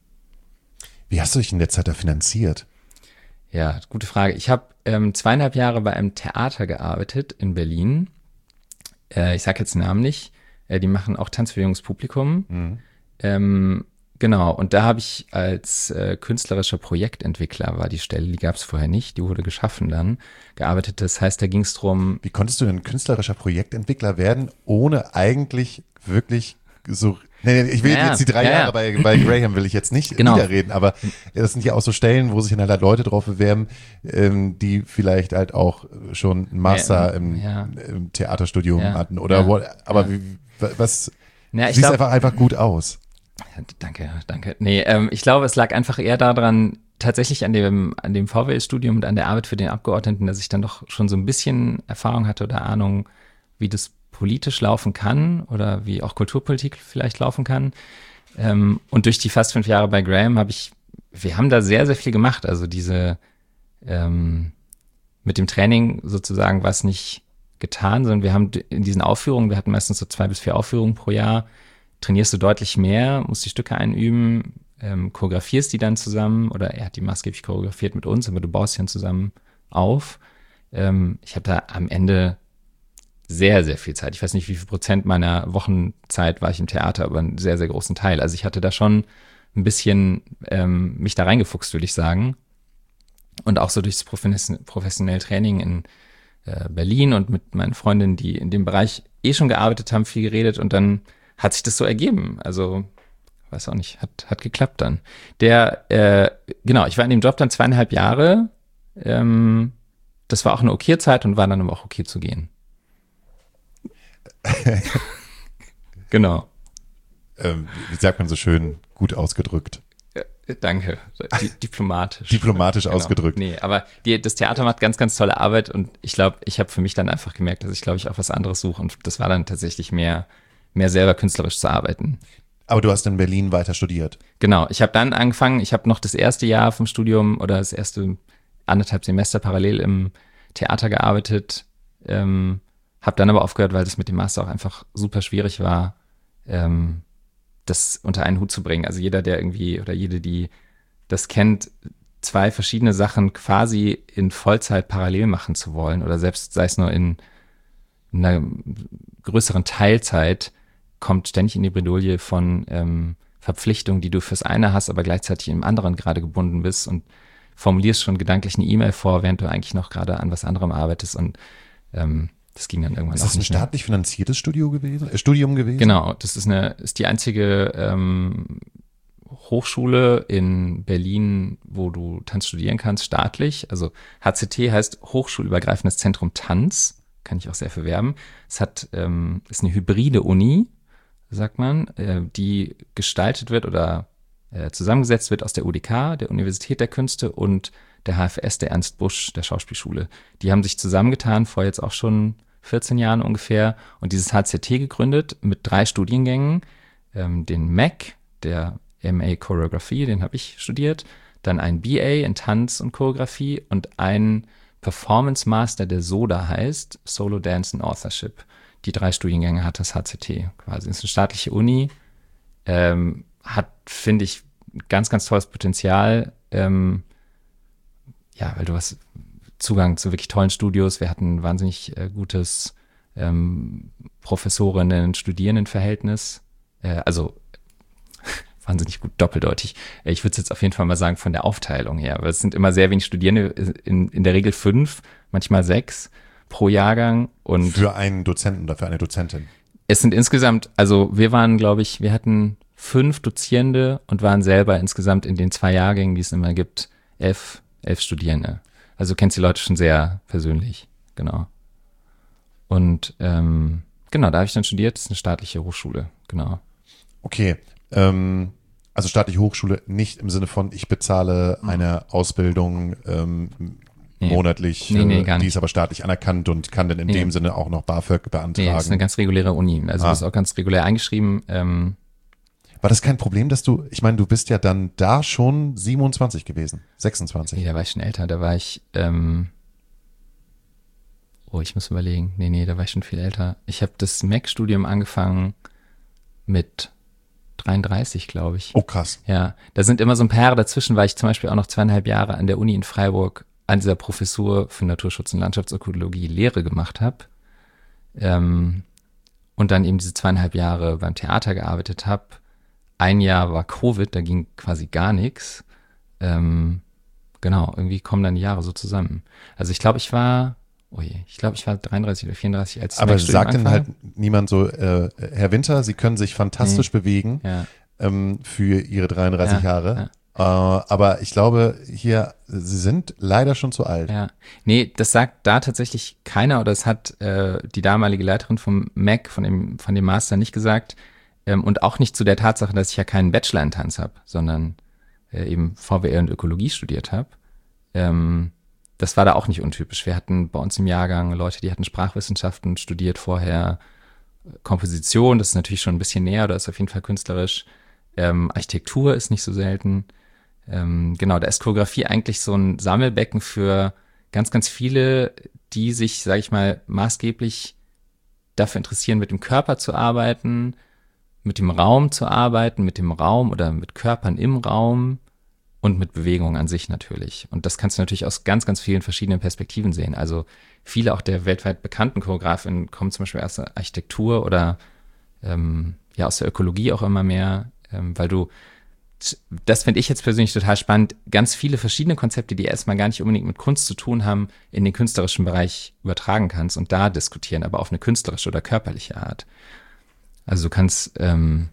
wie hast du dich in der Zeit da finanziert? Ja, gute Frage. Ich habe ähm, zweieinhalb Jahre bei einem Theater gearbeitet in Berlin. Äh, ich sage jetzt den Namen nicht. Äh, die machen auch Tanz für junges Publikum. Mhm. Ähm, genau, und da habe ich als äh, künstlerischer Projektentwickler, war die Stelle, die gab es vorher nicht, die wurde geschaffen dann, gearbeitet. Das heißt, da ging es drum. Wie konntest du denn künstlerischer Projektentwickler werden, ohne eigentlich wirklich so, nee, nee, ich will Ja, jetzt die drei ja, ja. Jahre bei, bei Graham will ich jetzt nicht Genau. widerreden, aber das sind ja auch so Stellen, wo sich dann halt Leute drauf bewerben, ähm, die vielleicht halt auch schon einen Master Ja, im, ja. im Theaterstudium Ja, hatten oder ja, wo, aber ja. wie, was, Ja, ich siehst glaub- einfach einfach gut aus. Danke, danke. Nee, ähm, ich glaube, es lag einfach eher daran, tatsächlich an dem, an dem V W L-Studium und an der Arbeit für den Abgeordneten, dass ich dann doch schon so ein bisschen Erfahrung hatte oder Ahnung, wie das politisch laufen kann oder wie auch Kulturpolitik vielleicht laufen kann. Ähm, und durch die fast fünf Jahre bei Graham habe ich, wir haben da sehr, sehr viel gemacht. Also diese, ähm, mit dem Training sozusagen war es nicht getan, sondern wir haben in diesen Aufführungen, wir hatten meistens so zwei bis vier Aufführungen pro Jahr, trainierst du deutlich mehr, musst die Stücke einüben, ähm, choreografierst die dann zusammen oder er hat die maßgeblich choreografiert mit uns, aber du baust sie dann zusammen auf. Ähm, ich habe da am Ende sehr, sehr viel Zeit. Ich weiß nicht, wie viel Prozent meiner Wochenzeit war ich im Theater, aber einen sehr, sehr großen Teil. Also ich hatte da schon ein bisschen ähm, mich da reingefuchst, würde ich sagen. Und auch so durchs Profes- professionelle Training in äh, Berlin und mit meinen Freundinnen, die in dem Bereich eh schon gearbeitet haben, viel geredet und dann hat sich das so ergeben. Also, weiß auch nicht, hat, hat geklappt dann. Der, äh, genau, ich war in dem Job dann zweieinhalb Jahre. Ähm, das war auch eine okay Zeit und war dann aber auch okay zu gehen. Genau. Ähm, wie sagt man so schön, gut ausgedrückt. Äh, Danke. Di- diplomatisch. Diplomatisch Genau. ausgedrückt. Nee, aber die, das Theater macht ganz, ganz tolle Arbeit und ich glaube, ich habe für mich dann einfach gemerkt, dass ich, glaube ich, auch was anderes suche und das war dann tatsächlich mehr, mehr selber künstlerisch zu arbeiten. Aber du hast in Berlin weiter studiert. Genau, ich habe dann angefangen, ich habe noch das erste Jahr vom Studium oder das erste anderthalb Semester parallel im Theater gearbeitet, ähm, Habe dann aber aufgehört, weil das mit dem Master auch einfach super schwierig war, ähm, das unter einen Hut zu bringen. Also jeder, der irgendwie oder jede, die das kennt, zwei verschiedene Sachen quasi in Vollzeit parallel machen zu wollen oder selbst sei es nur in, in einer größeren Teilzeit, kommt ständig in die Bredouille von ähm, Verpflichtungen, die du fürs eine hast, aber gleichzeitig im anderen gerade gebunden bist und formulierst schon gedanklich eine E-Mail vor, während du eigentlich noch gerade an was anderem arbeitest und ähm, das ging dann irgendwann Ist auch das ein nicht mehr. staatlich finanziertes Studio gewesen, äh, Studium gewesen? Genau, das ist eine ist die einzige ähm, Hochschule in Berlin, wo du Tanz studieren kannst, staatlich. Also H Z T heißt Hochschulübergreifendes Zentrum Tanz, kann ich auch sehr für werben. Es hat ähm, ist eine hybride Uni, sagt man, äh, die gestaltet wird oder äh, zusammengesetzt wird aus der U D K, der Universität der Künste und der H F S, der Ernst Busch, der Schauspielschule. Die haben sich zusammengetan vor jetzt auch schon vierzehn Jahren ungefähr und dieses H Z T gegründet mit drei Studiengängen, ähm, den M A C, der M A Choreography, den habe ich studiert, dann ein B A in Tanz und Choreografie und ein Performance Master, der SODA heißt, Solo Dance and Authorship. Die drei Studiengänge hat das H Z T quasi. Das ist eine staatliche Uni, ähm, hat, finde ich, ganz, ganz tolles Potenzial, ähm, ja, weil du hast Zugang zu wirklich tollen Studios. Wir hatten ein wahnsinnig äh, gutes ähm, Professorinnen-Studierendenverhältnis. Äh, also wahnsinnig gut doppeldeutig. Ich würde es jetzt auf jeden Fall mal sagen von der Aufteilung her. Weil es sind immer sehr wenig Studierende, in, in der Regel fünf, manchmal sechs pro Jahrgang. Und für einen Dozenten oder für eine Dozentin? Es sind insgesamt, also wir waren, glaube ich, wir hatten fünf Dozierende und waren selber insgesamt in den zwei Jahrgängen, die es immer gibt, elf, elf Studierende. Also du kennst die Leute schon sehr persönlich, genau. Und ähm, genau, da habe ich dann studiert, das ist eine staatliche Hochschule, genau. Okay, ähm, also staatliche Hochschule nicht im Sinne von, ich bezahle eine Ausbildung ähm, nee. monatlich, nee, nee, gar die nicht. ist aber staatlich anerkannt und kann dann in nee. dem Sinne auch noch BAföG beantragen. Nee, das ist eine ganz reguläre Uni, also ah. du bist auch ganz regulär eingeschrieben. Ähm, War das kein Problem, dass du, ich meine, du bist ja dann da schon siebenundzwanzig gewesen, sechsundzwanzig. Nee, da war ich schon älter, da war ich, ähm, oh, ich muss überlegen, nee, nee, da war ich schon viel älter. Ich habe das M A C-Studium angefangen mit dreiunddreißig, glaube ich. Oh, krass. Ja, da sind immer so ein paar Jahre dazwischen, weil ich zum Beispiel auch noch zweieinhalb Jahre an der Uni in Freiburg an dieser Professur für Naturschutz und Landschaftsökologie Lehre gemacht habe. Ähm, und dann eben diese zweieinhalb Jahre beim Theater gearbeitet habe. Ein Jahr war Covid, da ging quasi gar nichts. Ähm, genau, irgendwie kommen dann die Jahre so zusammen. Also ich glaube, ich war, oh je, ich glaube, ich war dreiunddreißig oder vierunddreißig, als Aber sagt denn angefangen. halt niemand so, äh, Herr Winter, Sie können sich fantastisch Nee. bewegen Ja. ähm, für Ihre dreiunddreißig Ja, Jahre. Äh, aber ich glaube, hier, Sie sind leider schon zu alt. Ja, nee, das sagt da tatsächlich keiner oder es hat äh, die damalige Leiterin vom M A C, von dem, von dem Master nicht gesagt ähm, und auch nicht zu der Tatsache, dass ich ja keinen Bachelor in Tanz habe, sondern äh, eben V W L und Ökologie studiert habe. Ähm, das war da auch nicht untypisch. Wir hatten bei uns im Jahrgang Leute, die hatten Sprachwissenschaften studiert vorher, Komposition, das ist natürlich schon ein bisschen näher, oder ist auf jeden Fall künstlerisch. Ähm, Architektur ist nicht so selten. Ähm, genau, da ist Choreografie eigentlich so ein Sammelbecken für ganz, ganz viele, die sich, sage ich mal, maßgeblich dafür interessieren, mit dem Körper zu arbeiten, mit dem Raum zu arbeiten, mit dem Raum oder mit Körpern im Raum und mit Bewegung an sich natürlich. Und das kannst du natürlich aus ganz, ganz vielen verschiedenen Perspektiven sehen. Also viele auch der weltweit bekannten Choreografinnen kommen zum Beispiel aus der Architektur oder ähm, ja aus der Ökologie auch immer mehr, ähm, weil du, das finde ich jetzt persönlich total spannend, ganz viele verschiedene Konzepte, die erstmal gar nicht unbedingt mit Kunst zu tun haben, in den künstlerischen Bereich übertragen kannst und da diskutieren, aber auf eine künstlerische oder körperliche Art. Also du kannst ähm,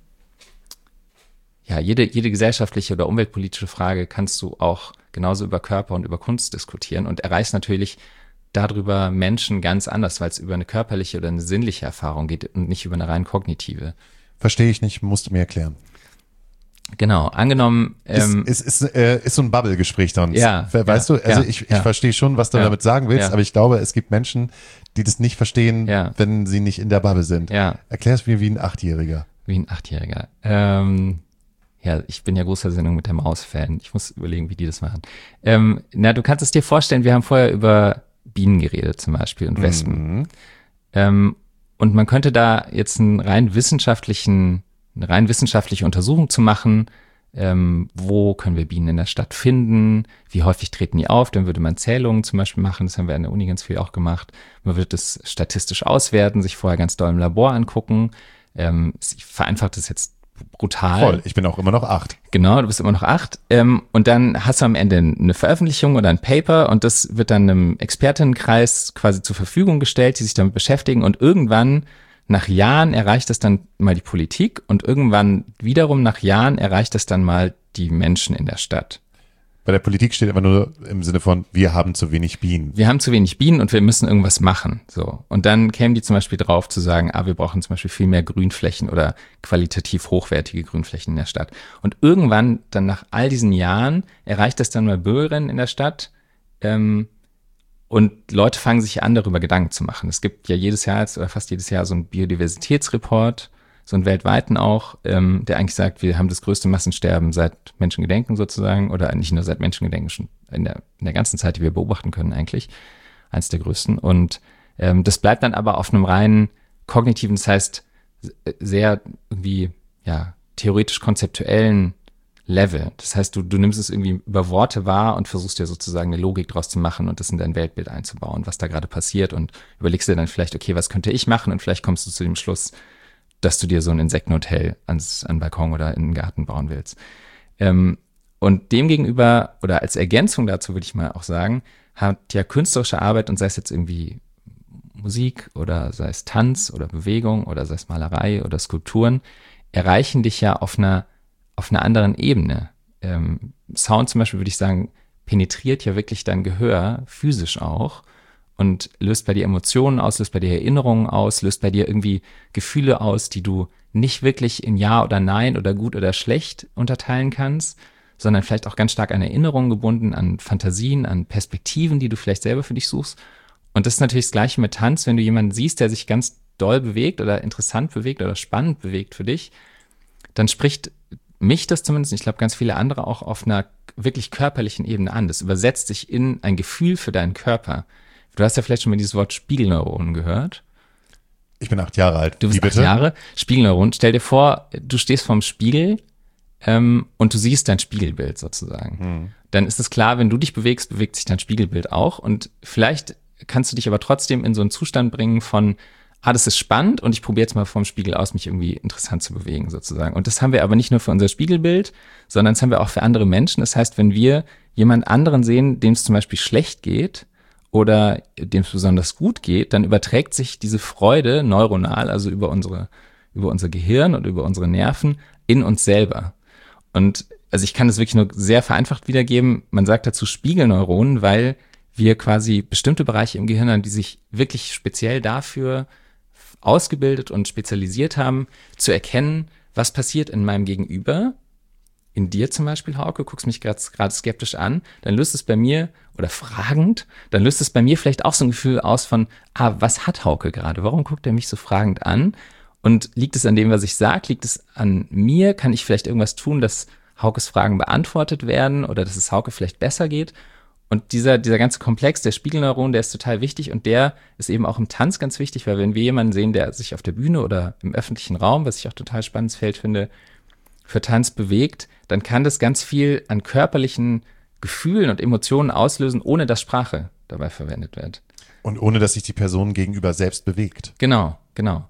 ja, jede, jede gesellschaftliche oder umweltpolitische Frage kannst du auch genauso über Körper und über Kunst diskutieren und erreichst natürlich darüber Menschen ganz anders, weil es über eine körperliche oder eine sinnliche Erfahrung geht und nicht über eine rein kognitive. Verstehe ich nicht, musst du mir erklären. Genau, angenommen. Ähm, ist, ist, ist, äh, ist so ein Bubble-Gespräch dann. Ja, weißt ja, du, also ja, ich, ich ja. verstehe schon, was du Ja, damit sagen willst, ja. aber ich glaube, es gibt Menschen, die das nicht verstehen, Ja. wenn sie nicht in der Bubble sind. Ja. Erklär es mir wie ein Achtjähriger. Wie ein Achtjähriger. Ähm, ja, ich bin ja großer Sendung mit der Maus-Fan. Ich muss überlegen, wie die das machen. Ähm, na, du kannst es dir vorstellen, wir haben vorher über Bienen geredet zum Beispiel und Wespen. Mhm. Ähm, und man könnte da jetzt einen rein wissenschaftlichen, eine rein wissenschaftliche Untersuchung zu machen, ähm, wo können wir Bienen in der Stadt finden, wie häufig treten die auf, dann würde man Zählungen zum Beispiel machen, das haben wir an der Uni ganz viel auch gemacht. Man würde das statistisch auswerten, sich vorher ganz doll im Labor angucken. Ähm, ich vereinfache das jetzt brutal. Voll, ich bin auch immer noch acht. Genau, du bist immer noch acht. Ähm, und dann hast du am Ende eine Veröffentlichung oder ein Paper und das wird dann einem Expertinnenkreis quasi zur Verfügung gestellt, die sich damit beschäftigen und irgendwann nach Jahren erreicht das dann mal die Politik und irgendwann wiederum nach Jahren erreicht das dann mal die Menschen in der Stadt. Bei der Politik steht immer nur im Sinne von, wir haben zu wenig Bienen. Wir haben zu wenig Bienen und wir müssen irgendwas machen. So. Und dann kämen die zum Beispiel drauf zu sagen, ah, wir brauchen zum Beispiel viel mehr Grünflächen oder qualitativ hochwertige Grünflächen in der Stadt. Und irgendwann, dann nach all diesen Jahren, erreicht das dann mal Bürgerinnen in der Stadt, ähm, und Leute fangen sich an, darüber Gedanken zu machen. Es gibt ja jedes Jahr oder fast jedes Jahr so einen Biodiversitätsreport, so einen weltweiten auch, ähm, der eigentlich sagt, wir haben das größte Massensterben seit Menschengedenken sozusagen, oder nicht nur seit Menschengedenken, schon in der, in der ganzen Zeit, die wir beobachten können eigentlich, eins der größten. Und ähm, das bleibt dann aber auf einem rein kognitiven, das heißt sehr irgendwie, ja, theoretisch-konzeptuellen Level. Das heißt, du, du nimmst es irgendwie über Worte wahr und versuchst dir sozusagen eine Logik draus zu machen und das in dein Weltbild einzubauen, was da gerade passiert und überlegst dir dann vielleicht, okay, was könnte ich machen und vielleicht kommst du zu dem Schluss, dass du dir so ein Insektenhotel ans, an den Balkon oder in den Garten bauen willst. Ähm, und demgegenüber oder als Ergänzung dazu würde ich mal auch sagen, hat ja künstlerische Arbeit und sei es jetzt irgendwie Musik oder sei es Tanz oder Bewegung oder sei es Malerei oder Skulpturen, erreichen dich ja auf einer auf einer anderen Ebene. Ähm, Sound zum Beispiel, würde ich sagen, penetriert ja wirklich dein Gehör, physisch auch, und löst bei dir Emotionen aus, löst bei dir Erinnerungen aus, löst bei dir irgendwie Gefühle aus, die du nicht wirklich in Ja oder Nein oder gut oder schlecht unterteilen kannst, sondern vielleicht auch ganz stark an Erinnerungen gebunden, an Fantasien, an Perspektiven, die du vielleicht selber für dich suchst. Und das ist natürlich das Gleiche mit Tanz, wenn du jemanden siehst, der sich ganz doll bewegt oder interessant bewegt oder spannend bewegt für dich, dann spricht mich das zumindest, ich glaube ganz viele andere auch auf einer wirklich körperlichen Ebene an. Das übersetzt sich in ein Gefühl für deinen Körper. Du hast ja vielleicht schon mal dieses Wort Spiegelneuronen gehört. Ich bin acht Jahre alt. Du bist Wie acht bitte? Jahre. Spiegelneuronen. Stell dir vor, du stehst vorm Spiegel ähm, und du siehst dein Spiegelbild sozusagen. Hm. Dann ist es klar, wenn du dich bewegst, bewegt sich dein Spiegelbild auch. Und vielleicht kannst du dich aber trotzdem in so einen Zustand bringen von, ah, das ist spannend und ich probiere jetzt mal vorm Spiegel aus, mich irgendwie interessant zu bewegen sozusagen. Und das haben wir aber nicht nur für unser Spiegelbild, sondern das haben wir auch für andere Menschen. Das heißt, wenn wir jemand anderen sehen, dem es zum Beispiel schlecht geht oder dem es besonders gut geht, dann überträgt sich diese Freude neuronal, also über unsere, über unser Gehirn und über unsere Nerven in uns selber. Und also ich kann das wirklich nur sehr vereinfacht wiedergeben. Man sagt dazu Spiegelneuronen, weil wir quasi bestimmte Bereiche im Gehirn haben, die sich wirklich speziell dafür ausgebildet und spezialisiert haben, zu erkennen, was passiert in meinem Gegenüber, in dir zum Beispiel, Hauke, guckst mich gerade skeptisch an, dann löst es bei mir, oder fragend, dann löst es bei mir vielleicht auch so ein Gefühl aus von, ah, was hat Hauke gerade? Warum guckt er mich so fragend an? Und liegt es an dem, was ich sage? Liegt es an mir? Kann ich vielleicht irgendwas tun, dass Haukes Fragen beantwortet werden oder dass es Hauke vielleicht besser geht? Und dieser, dieser ganze Komplex der Spiegelneuronen, der ist total wichtig und der ist eben auch im Tanz ganz wichtig, weil wenn wir jemanden sehen, der sich auf der Bühne oder im öffentlichen Raum, was ich auch total spannendes Feld finde, für Tanz bewegt, dann kann das ganz viel an körperlichen Gefühlen und Emotionen auslösen, ohne dass Sprache dabei verwendet wird. Und ohne, dass sich die Person gegenüber selbst bewegt. Genau, genau.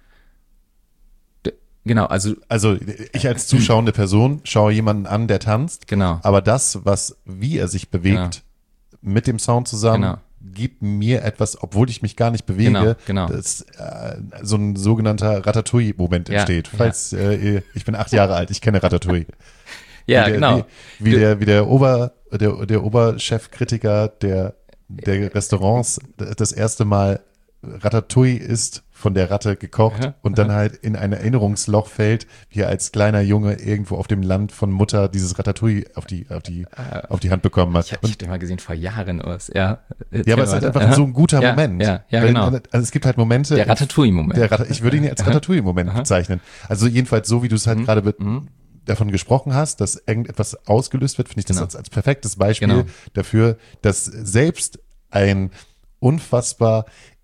D- genau, also Also ich als zuschauende Person schaue jemanden an, der tanzt, genau. aber das, was wie er sich bewegt, Genau. mit dem Sound zusammen, Genau. gibt mir etwas, obwohl ich mich gar nicht bewege, Genau, genau. dass äh, so ein sogenannter Ratatouille-Moment Ja, entsteht. Falls äh, ich bin acht Jahre alt, ich kenne Ratatouille. Ja, wie der, genau. Wie, wie der, wie der Ober, der, der Oberchefkritiker der, der Restaurants das erste Mal Ratatouille isst, von der Ratte gekocht Aha, und dann halt in ein Erinnerungsloch fällt, wie er als kleiner Junge irgendwo auf dem Land von Mutter dieses Ratatouille auf die, auf die, auf die Hand bekommen hat. Ich habe den mal gesehen vor Jahren, Urs. Ja, Ja, aber es ist halt einfach so ein guter ja, Moment. Ja, ja, Weil, genau. Also es gibt halt Momente. Der Ratatouille-Moment. Der Rata, ich würde ihn als Ratatouille-Moment bezeichnen. Also jedenfalls so, wie du es halt Mhm. gerade be- Mhm. davon gesprochen hast, dass irgendetwas ausgelöst wird, finde ich das Genau. als, als perfektes Beispiel Genau. dafür, dass selbst ein unfassbar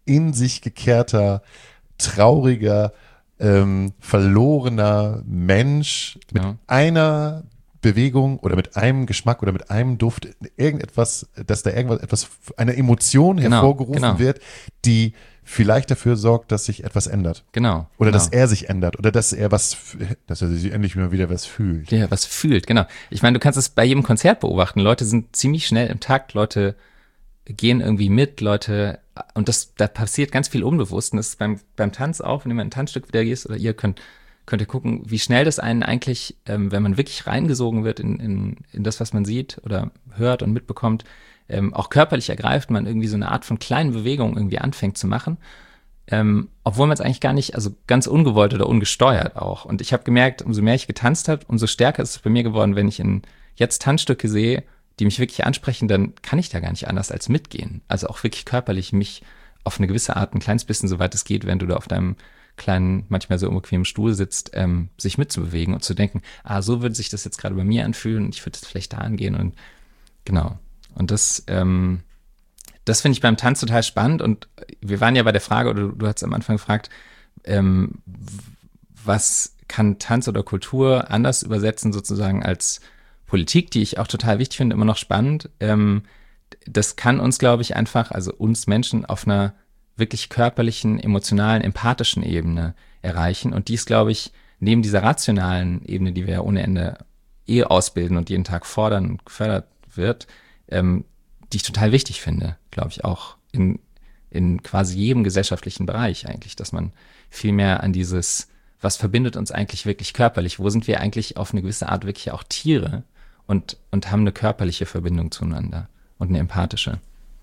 in sich gekehrter, trauriger, ähm, verlorener Mensch mit Ja. einer Bewegung oder mit einem Geschmack oder mit einem Duft, irgendetwas, dass da irgendwas, etwas, eine Emotion Genau, hervorgerufen genau. wird, die vielleicht dafür sorgt, dass sich etwas ändert. Genau. Oder genau. dass er sich ändert oder dass er was, dass er sich endlich mal wieder was fühlt. Ja, was fühlt, genau. Ich meine, du kannst es bei jedem Konzert beobachten. Leute sind ziemlich schnell im Takt, Leute gehen irgendwie mit, Leute, und das, da passiert ganz viel unbewusst. Und das ist beim, beim Tanz auch, wenn du mal ein Tanzstück wieder gehst, oder ihr könnt, könnt ihr gucken, wie schnell das einen eigentlich, ähm, wenn man wirklich reingesogen wird in, in, in das, was man sieht oder hört und mitbekommt, ähm, auch körperlich ergreift, man irgendwie so eine Art von kleinen Bewegungen irgendwie anfängt zu machen. Ähm, obwohl man es eigentlich gar nicht, also ganz ungewollt oder ungesteuert auch. Und ich habe gemerkt, umso mehr ich getanzt habe, umso stärker ist es bei mir geworden, wenn ich in jetzt Tanzstücke sehe, die mich wirklich ansprechen, dann kann ich da gar nicht anders als mitgehen. Also auch wirklich körperlich mich auf eine gewisse Art ein kleines bisschen, soweit es geht, wenn du da auf deinem kleinen, manchmal so unbequemen Stuhl sitzt, ähm, sich mitzubewegen und zu denken, ah, so würde sich das jetzt gerade bei mir anfühlen und ich würde vielleicht da angehen und genau. Und das, ähm, das finde ich beim Tanz total spannend und wir waren ja bei der Frage, oder du, du hast am Anfang gefragt, ähm, was kann Tanz oder Kultur anders übersetzen sozusagen als Politik, die ich auch total wichtig finde, immer noch spannend. Ähm, das kann uns, glaube ich, einfach, also uns Menschen auf einer wirklich körperlichen, emotionalen, empathischen Ebene erreichen. Und dies, glaube ich, neben dieser rationalen Ebene, die wir ja ohne Ende eh ausbilden und jeden Tag fordern und gefördert wird, ähm, die ich total wichtig finde, glaube ich, auch in, in quasi jedem gesellschaftlichen Bereich eigentlich, dass man viel mehr an dieses, was verbindet uns eigentlich wirklich körperlich, wo sind wir eigentlich auf eine gewisse Art wirklich auch Tiere und, und haben eine körperliche Verbindung zueinander und eine empathische.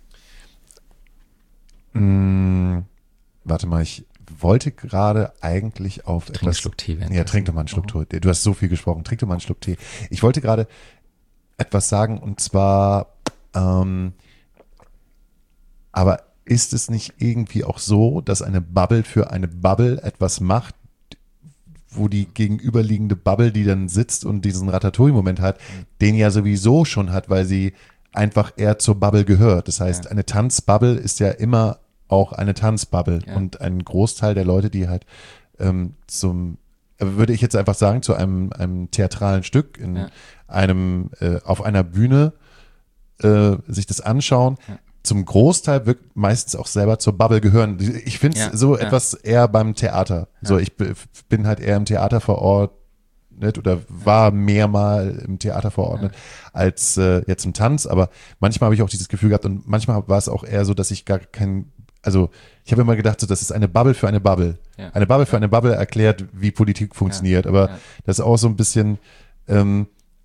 Mm, warte mal, ich wollte gerade eigentlich auf Trink etwas... einen Schluck Tee. Ja, trink doch mal einen Schluck Oh. Tee. Du hast so viel gesprochen, trink doch mal einen Schluck Tee. Ich wollte gerade etwas sagen und zwar, ähm, aber ist es nicht irgendwie auch so, dass eine Bubble für eine Bubble etwas macht, wo die gegenüberliegende Bubble, die dann sitzt und diesen Ratatouille-Moment hat, den ja sowieso schon hat, weil sie einfach eher zur Bubble gehört. Das heißt, Ja. eine Tanzbubble ist ja immer auch eine Tanzbubble. Ja. Und ein Großteil der Leute, die halt ähm, zum, äh, würde ich jetzt einfach sagen, zu einem, einem theatralen Stück in Ja. einem, äh, auf einer Bühne äh, sich das anschauen, Ja. zum Großteil wirkt meistens auch selber zur Bubble gehören. Ich finde es Ja, so ja. etwas eher beim Theater. So, ich b- bin halt eher im Theater verordnet oder war mehr mal im Theater verordnet als äh, jetzt im Tanz. Aber manchmal habe ich auch dieses Gefühl gehabt und manchmal war es auch eher so, dass ich gar kein, also ich habe immer gedacht, so, das ist eine Bubble für eine Bubble. Ja. Eine Bubble für eine Bubble erklärt, wie Politik funktioniert. Aber Ja. das ist auch so ein bisschen, ähm,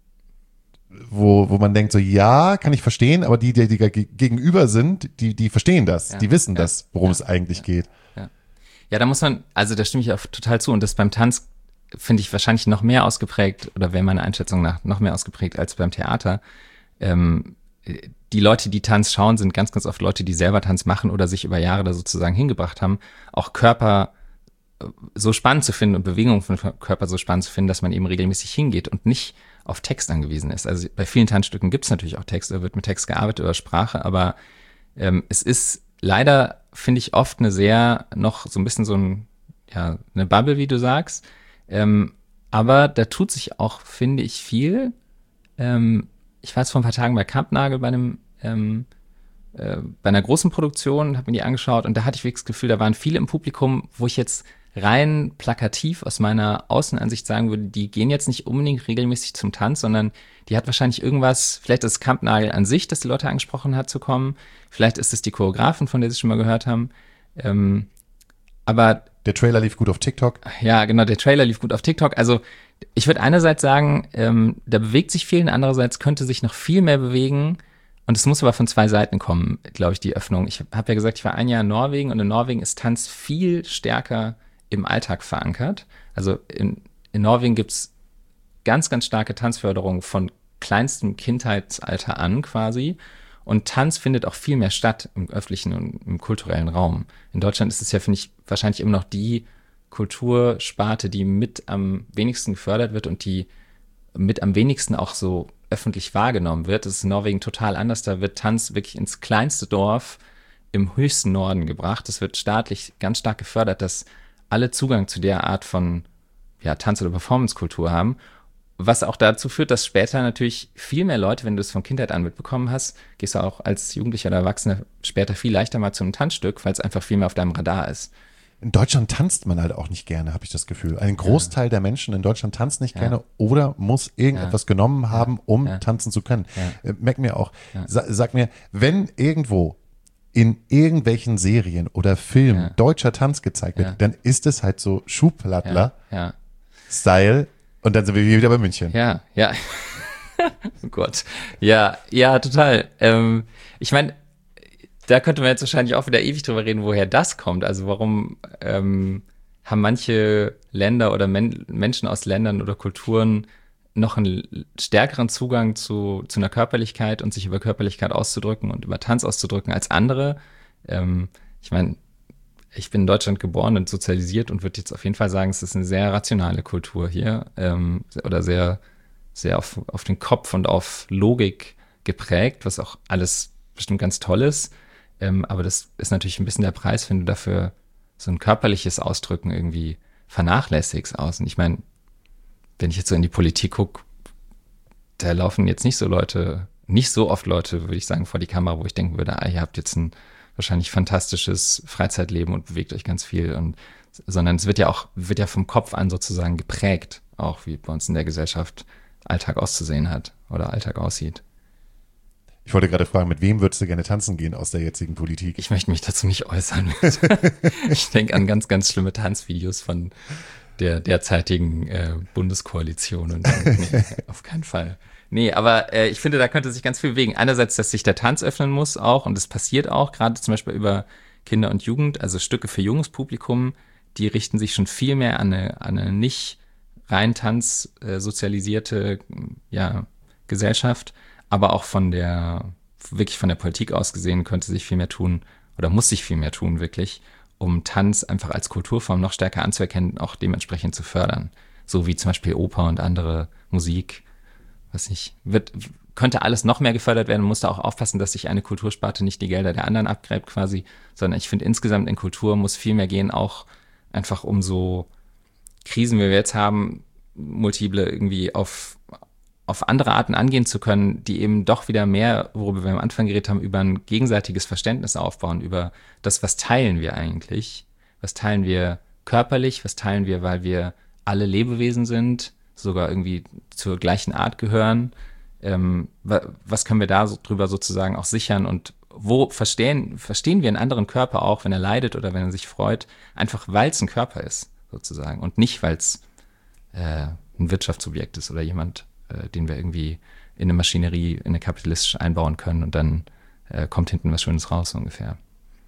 wo, wo man denkt, so ja, kann ich verstehen, aber die, die, die ge- gegenüber sind, die, die verstehen das, Ja. die wissen Ja. das, worum Ja. es eigentlich geht. Ja, da muss man, also da stimme ich auch total zu. Und das beim Tanz finde ich wahrscheinlich noch mehr ausgeprägt, oder wäre meiner Einschätzung nach noch mehr ausgeprägt als beim Theater. Ähm, die Leute, die Tanz schauen, sind ganz, ganz oft Leute, die selber Tanz machen oder sich über Jahre da sozusagen hingebracht haben, auch Körper äh, so spannend zu finden und Bewegungen von Körper so spannend zu finden, dass man eben regelmäßig hingeht und nicht auf Text angewiesen ist. Also bei vielen Tanzstücken gibt es natürlich auch Text, da wird mit Text gearbeitet oder Sprache, aber ähm, es ist leider, finde ich, oft eine sehr, noch so ein bisschen so ein, ja, eine Bubble, wie du sagst. Ähm, aber da tut sich auch, finde ich, viel. Ähm, ich war jetzt vor ein paar Tagen bei Kampnagel bei einem, ähm, äh, bei einer großen Produktion, habe mir die angeschaut und da hatte ich wirklich das Gefühl, da waren viele im Publikum, wo ich jetzt rein plakativ aus meiner Außenansicht sagen würde, die gehen jetzt nicht unbedingt regelmäßig zum Tanz, sondern die hat wahrscheinlich irgendwas, vielleicht ist es Kampnagel an sich, das die Leute angesprochen hat zu kommen, vielleicht ist es die Choreografin, von der sie schon mal gehört haben, ähm, aber Der Trailer lief gut auf TikTok. ja, genau, der Trailer lief gut auf TikTok, also ich würde einerseits sagen, ähm, da bewegt sich viel, und andererseits könnte sich noch viel mehr bewegen, und es muss aber von zwei Seiten kommen, glaube ich, die Öffnung. Ich habe ja gesagt, ich war ein Jahr in Norwegen, und in Norwegen ist Tanz viel stärker im Alltag verankert. Also in, in Norwegen gibt's ganz, ganz starke Tanzförderung von kleinstem Kindheitsalter an quasi. Und Tanz findet auch viel mehr statt im öffentlichen und im kulturellen Raum. In Deutschland ist es ja, finde ich, wahrscheinlich immer noch die Kultursparte, die mit am wenigsten gefördert wird und die mit am wenigsten auch so öffentlich wahrgenommen wird. Das ist in Norwegen total anders. Da wird Tanz wirklich ins kleinste Dorf im höchsten Norden gebracht. Es wird staatlich ganz stark gefördert, dass alle Zugang zu der Art von ja, Tanz- oder Performancekultur haben. Was auch dazu führt, dass später natürlich viel mehr Leute, wenn du es von Kindheit an mitbekommen hast, gehst du auch als Jugendlicher oder Erwachsener später viel leichter mal zu einem Tanzstück, weil es einfach viel mehr auf deinem Radar ist. In Deutschland tanzt man halt auch nicht gerne, habe ich das Gefühl. Ein Großteil ja. der Menschen in Deutschland tanzt nicht ja. gerne oder muss irgendetwas ja. genommen haben, um ja. tanzen zu können. Ja. Äh, merk mir auch, ja. sa- sag mir, wenn irgendwo in irgendwelchen Serien oder Filmen ja. deutscher Tanz gezeigt wird, ja. dann ist es halt so Schuhplattler-Style ja. und dann sind wir wieder bei München. Ja, ja. Oh Gott. Ja, ja, total. Ähm, ich meine, da könnte man jetzt wahrscheinlich auch wieder ewig drüber reden, woher das kommt. Also warum ähm, haben manche Länder oder Men- Menschen aus Ländern oder Kulturen noch einen stärkeren Zugang zu, zu einer Körperlichkeit und sich über Körperlichkeit auszudrücken und über Tanz auszudrücken als andere. Ähm, ich meine, ich bin in Deutschland geboren und sozialisiert und würde jetzt auf jeden Fall sagen, es ist eine sehr rationale Kultur hier ähm, oder sehr, sehr auf, auf den Kopf und auf Logik geprägt, was auch alles bestimmt ganz toll ist. Ähm, aber das ist natürlich ein bisschen der Preis, wenn du dafür so ein körperliches Ausdrücken irgendwie vernachlässigst aus. Und ich meine, wenn ich jetzt so in die Politik gucke, da laufen jetzt nicht so Leute, nicht so oft Leute, würde ich sagen, vor die Kamera, wo ich denken würde, ah, ihr habt jetzt ein wahrscheinlich fantastisches Freizeitleben und bewegt euch ganz viel. Und, sondern es wird ja auch, wird ja vom Kopf an sozusagen geprägt, auch wie bei uns in der Gesellschaft Alltag auszusehen hat oder Alltag aussieht. Ich wollte gerade fragen, mit wem würdest du gerne tanzen gehen aus der jetzigen Politik? Ich möchte mich dazu nicht äußern. Ich denke an ganz, ganz schlimme Tanzvideos von der derzeitigen äh, Bundeskoalition. Und, nee, auf keinen Fall. Nee, aber äh, ich finde, da könnte sich ganz viel bewegen. Einerseits, dass sich der Tanz öffnen muss auch, und das passiert auch, gerade zum Beispiel über Kinder und Jugend, also Stücke für junges Publikum, die richten sich schon viel mehr an eine, an eine nicht rein Tanz äh, sozialisierte ja, Gesellschaft. Aber auch von der, wirklich von der Politik aus gesehen, könnte sich viel mehr tun oder muss sich viel mehr tun, wirklich, um Tanz einfach als Kulturform noch stärker anzuerkennen, auch dementsprechend zu fördern. So wie zum Beispiel Oper und andere Musik, weiß nicht, wird, könnte alles noch mehr gefördert werden. Man muss da auch aufpassen, dass sich eine Kultursparte nicht die Gelder der anderen abgräbt quasi, sondern ich finde insgesamt in Kultur muss viel mehr gehen, auch einfach um so Krisen, wie wir jetzt haben, multiple irgendwie auf auf andere Arten angehen zu können, die eben doch wieder mehr, worüber wir am Anfang geredet haben, über ein gegenseitiges Verständnis aufbauen, über das, was teilen wir eigentlich, was teilen wir körperlich, was teilen wir, weil wir alle Lebewesen sind, sogar irgendwie zur gleichen Art gehören, ähm, was können wir da so drüber sozusagen auch sichern und wo verstehen, verstehen wir einen anderen Körper auch, wenn er leidet oder wenn er sich freut, einfach weil es ein Körper ist, sozusagen, und nicht, weil es äh, ein Wirtschaftsobjekt ist oder jemand, den wir irgendwie in eine Maschinerie, in eine kapitalistische einbauen können und dann äh, kommt hinten was Schönes raus, so ungefähr.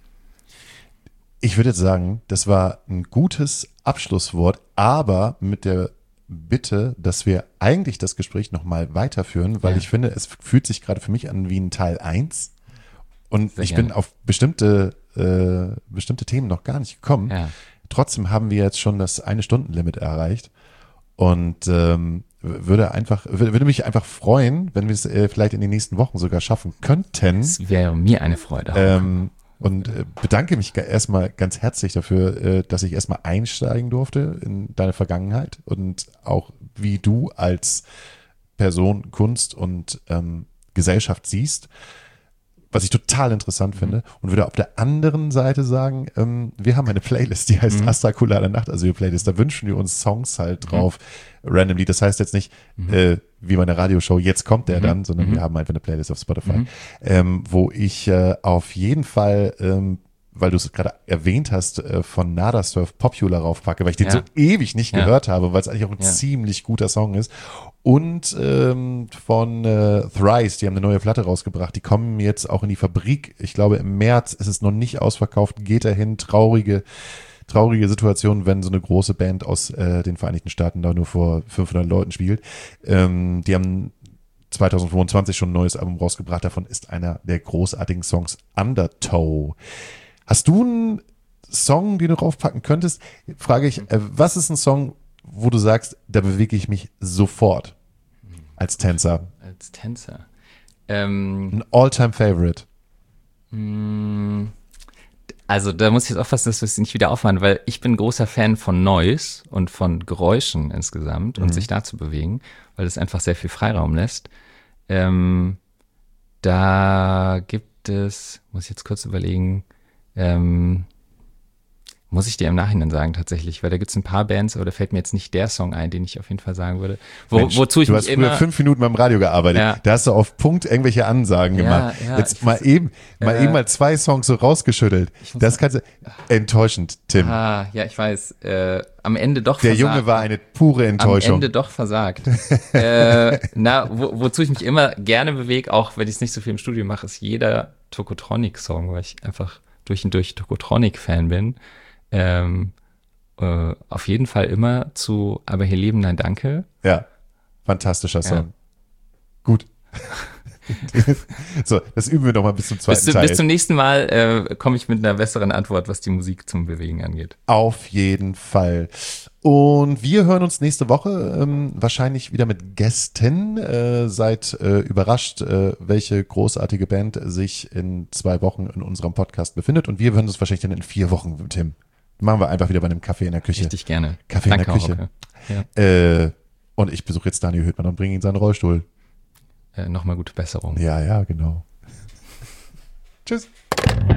Ich würde jetzt sagen, das war ein gutes Abschlusswort, aber mit der Bitte, dass wir eigentlich das Gespräch nochmal weiterführen, weil ja. ich finde, es fühlt sich gerade für mich an wie ein Teil eins und Sehr ich gerne. bin auf bestimmte, äh, bestimmte Themen noch gar nicht gekommen. Ja. Trotzdem haben wir jetzt schon das Eine-Stunden-Limit erreicht und ähm, würde einfach, würde mich einfach freuen, wenn wir es äh, vielleicht in den nächsten Wochen sogar schaffen könnten. Das wäre mir eine Freude. Ähm, und äh, bedanke mich erstmal ganz herzlich dafür, äh, dass ich erstmal einsteigen durfte in deine Vergangenheit und auch wie du als Person Kunst und ähm, Gesellschaft siehst, was ich total interessant mhm. finde, und würde auf der anderen Seite sagen, ähm, wir haben eine Playlist, die heißt mhm. Astrakulare Nacht, also die Playlist, da wünschen wir uns Songs halt drauf, mhm. randomly, das heißt jetzt nicht, mhm. äh, wie meine Radioshow, jetzt kommt der mhm. dann, sondern mhm. wir haben einfach eine Playlist auf Spotify, mhm. ähm, wo ich äh, auf jeden Fall, ähm, weil du es gerade erwähnt hast, äh, von Nada Surf Popular raufpacke, weil ich den ja. so ewig nicht ja. gehört habe, weil es eigentlich auch ein ja. ziemlich guter Song ist. Und ähm, von äh, Thrice, die haben eine neue Platte rausgebracht, die kommen jetzt auch in die Fabrik. Ich glaube, im März ist es noch nicht ausverkauft, geht dahin, traurige, traurige Situation, wenn so eine große Band aus äh, den Vereinigten Staaten da nur vor fünfhundert Leuten spielt. Ähm, die haben zwanzig fünfundzwanzig schon ein neues Album rausgebracht, davon ist einer der großartigen Songs Undertow. Hast du einen Song, den du raufpacken könntest? Frage ich, äh, was ist ein Song, wo du sagst, da bewege ich mich sofort als Tänzer? Als Tänzer? Ähm, ein All-Time-Favorite? Mh, Also da muss ich jetzt aufpassen, dass wir es nicht wieder aufmachen, weil ich bin großer Fan von Noise und von Geräuschen insgesamt und Mhm. sich da zu bewegen, weil es einfach sehr viel Freiraum lässt. Ähm, da gibt es, muss ich jetzt kurz überlegen, ähm, muss ich dir im Nachhinein sagen tatsächlich, weil da gibt es ein paar Bands, aber da fällt mir jetzt nicht der Song ein, den ich auf jeden Fall sagen würde. Wo, Mensch, wozu ich du mich hast früher immer fünf Minuten beim Radio gearbeitet. Ja. Da hast du auf Punkt irgendwelche Ansagen Ja, gemacht. ja, Jetzt ich mal muss- eben, mal äh, eben mal zwei Songs so rausgeschüttelt. muss Das kannst du, enttäuschend, Tim. Ah, ja, ich weiß. Äh, am Ende doch Der versagt. Junge war eine pure Am Enttäuschung. Ende doch versagt. äh, na, wo, wozu ich mich immer gerne bewege, auch wenn ich es nicht so viel im Studio mache, ist jeder Tokotronic-Song, weil ich einfach durch und durch Tokotronic-Fan bin. Ähm, äh, auf jeden Fall immer zu Aber hier leben, nein, danke. Ja, fantastischer Song. Ja. Gut. So, das üben wir noch mal bis zum zweiten Bis, zu, Teil. bis zum nächsten Mal äh, komme ich mit einer besseren Antwort, was die Musik zum Bewegen angeht. Auf jeden Fall. Und wir hören uns nächste Woche ähm, wahrscheinlich wieder mit Gästen. Äh, seid äh, überrascht, äh, welche großartige Band sich in zwei Wochen in unserem Podcast befindet. Und wir hören uns wahrscheinlich dann in vier Wochen, Tim. Machen wir einfach wieder bei einem Kaffee in der Küche. Richtig gerne. Kaffee in der Danke, Küche. Hauke. Ja. Äh, und ich besuche jetzt Daniel Hüttmann und bringe ihn in seinen Rollstuhl. Äh, Nochmal gute Besserung. Ja, ja, genau. Tschüss.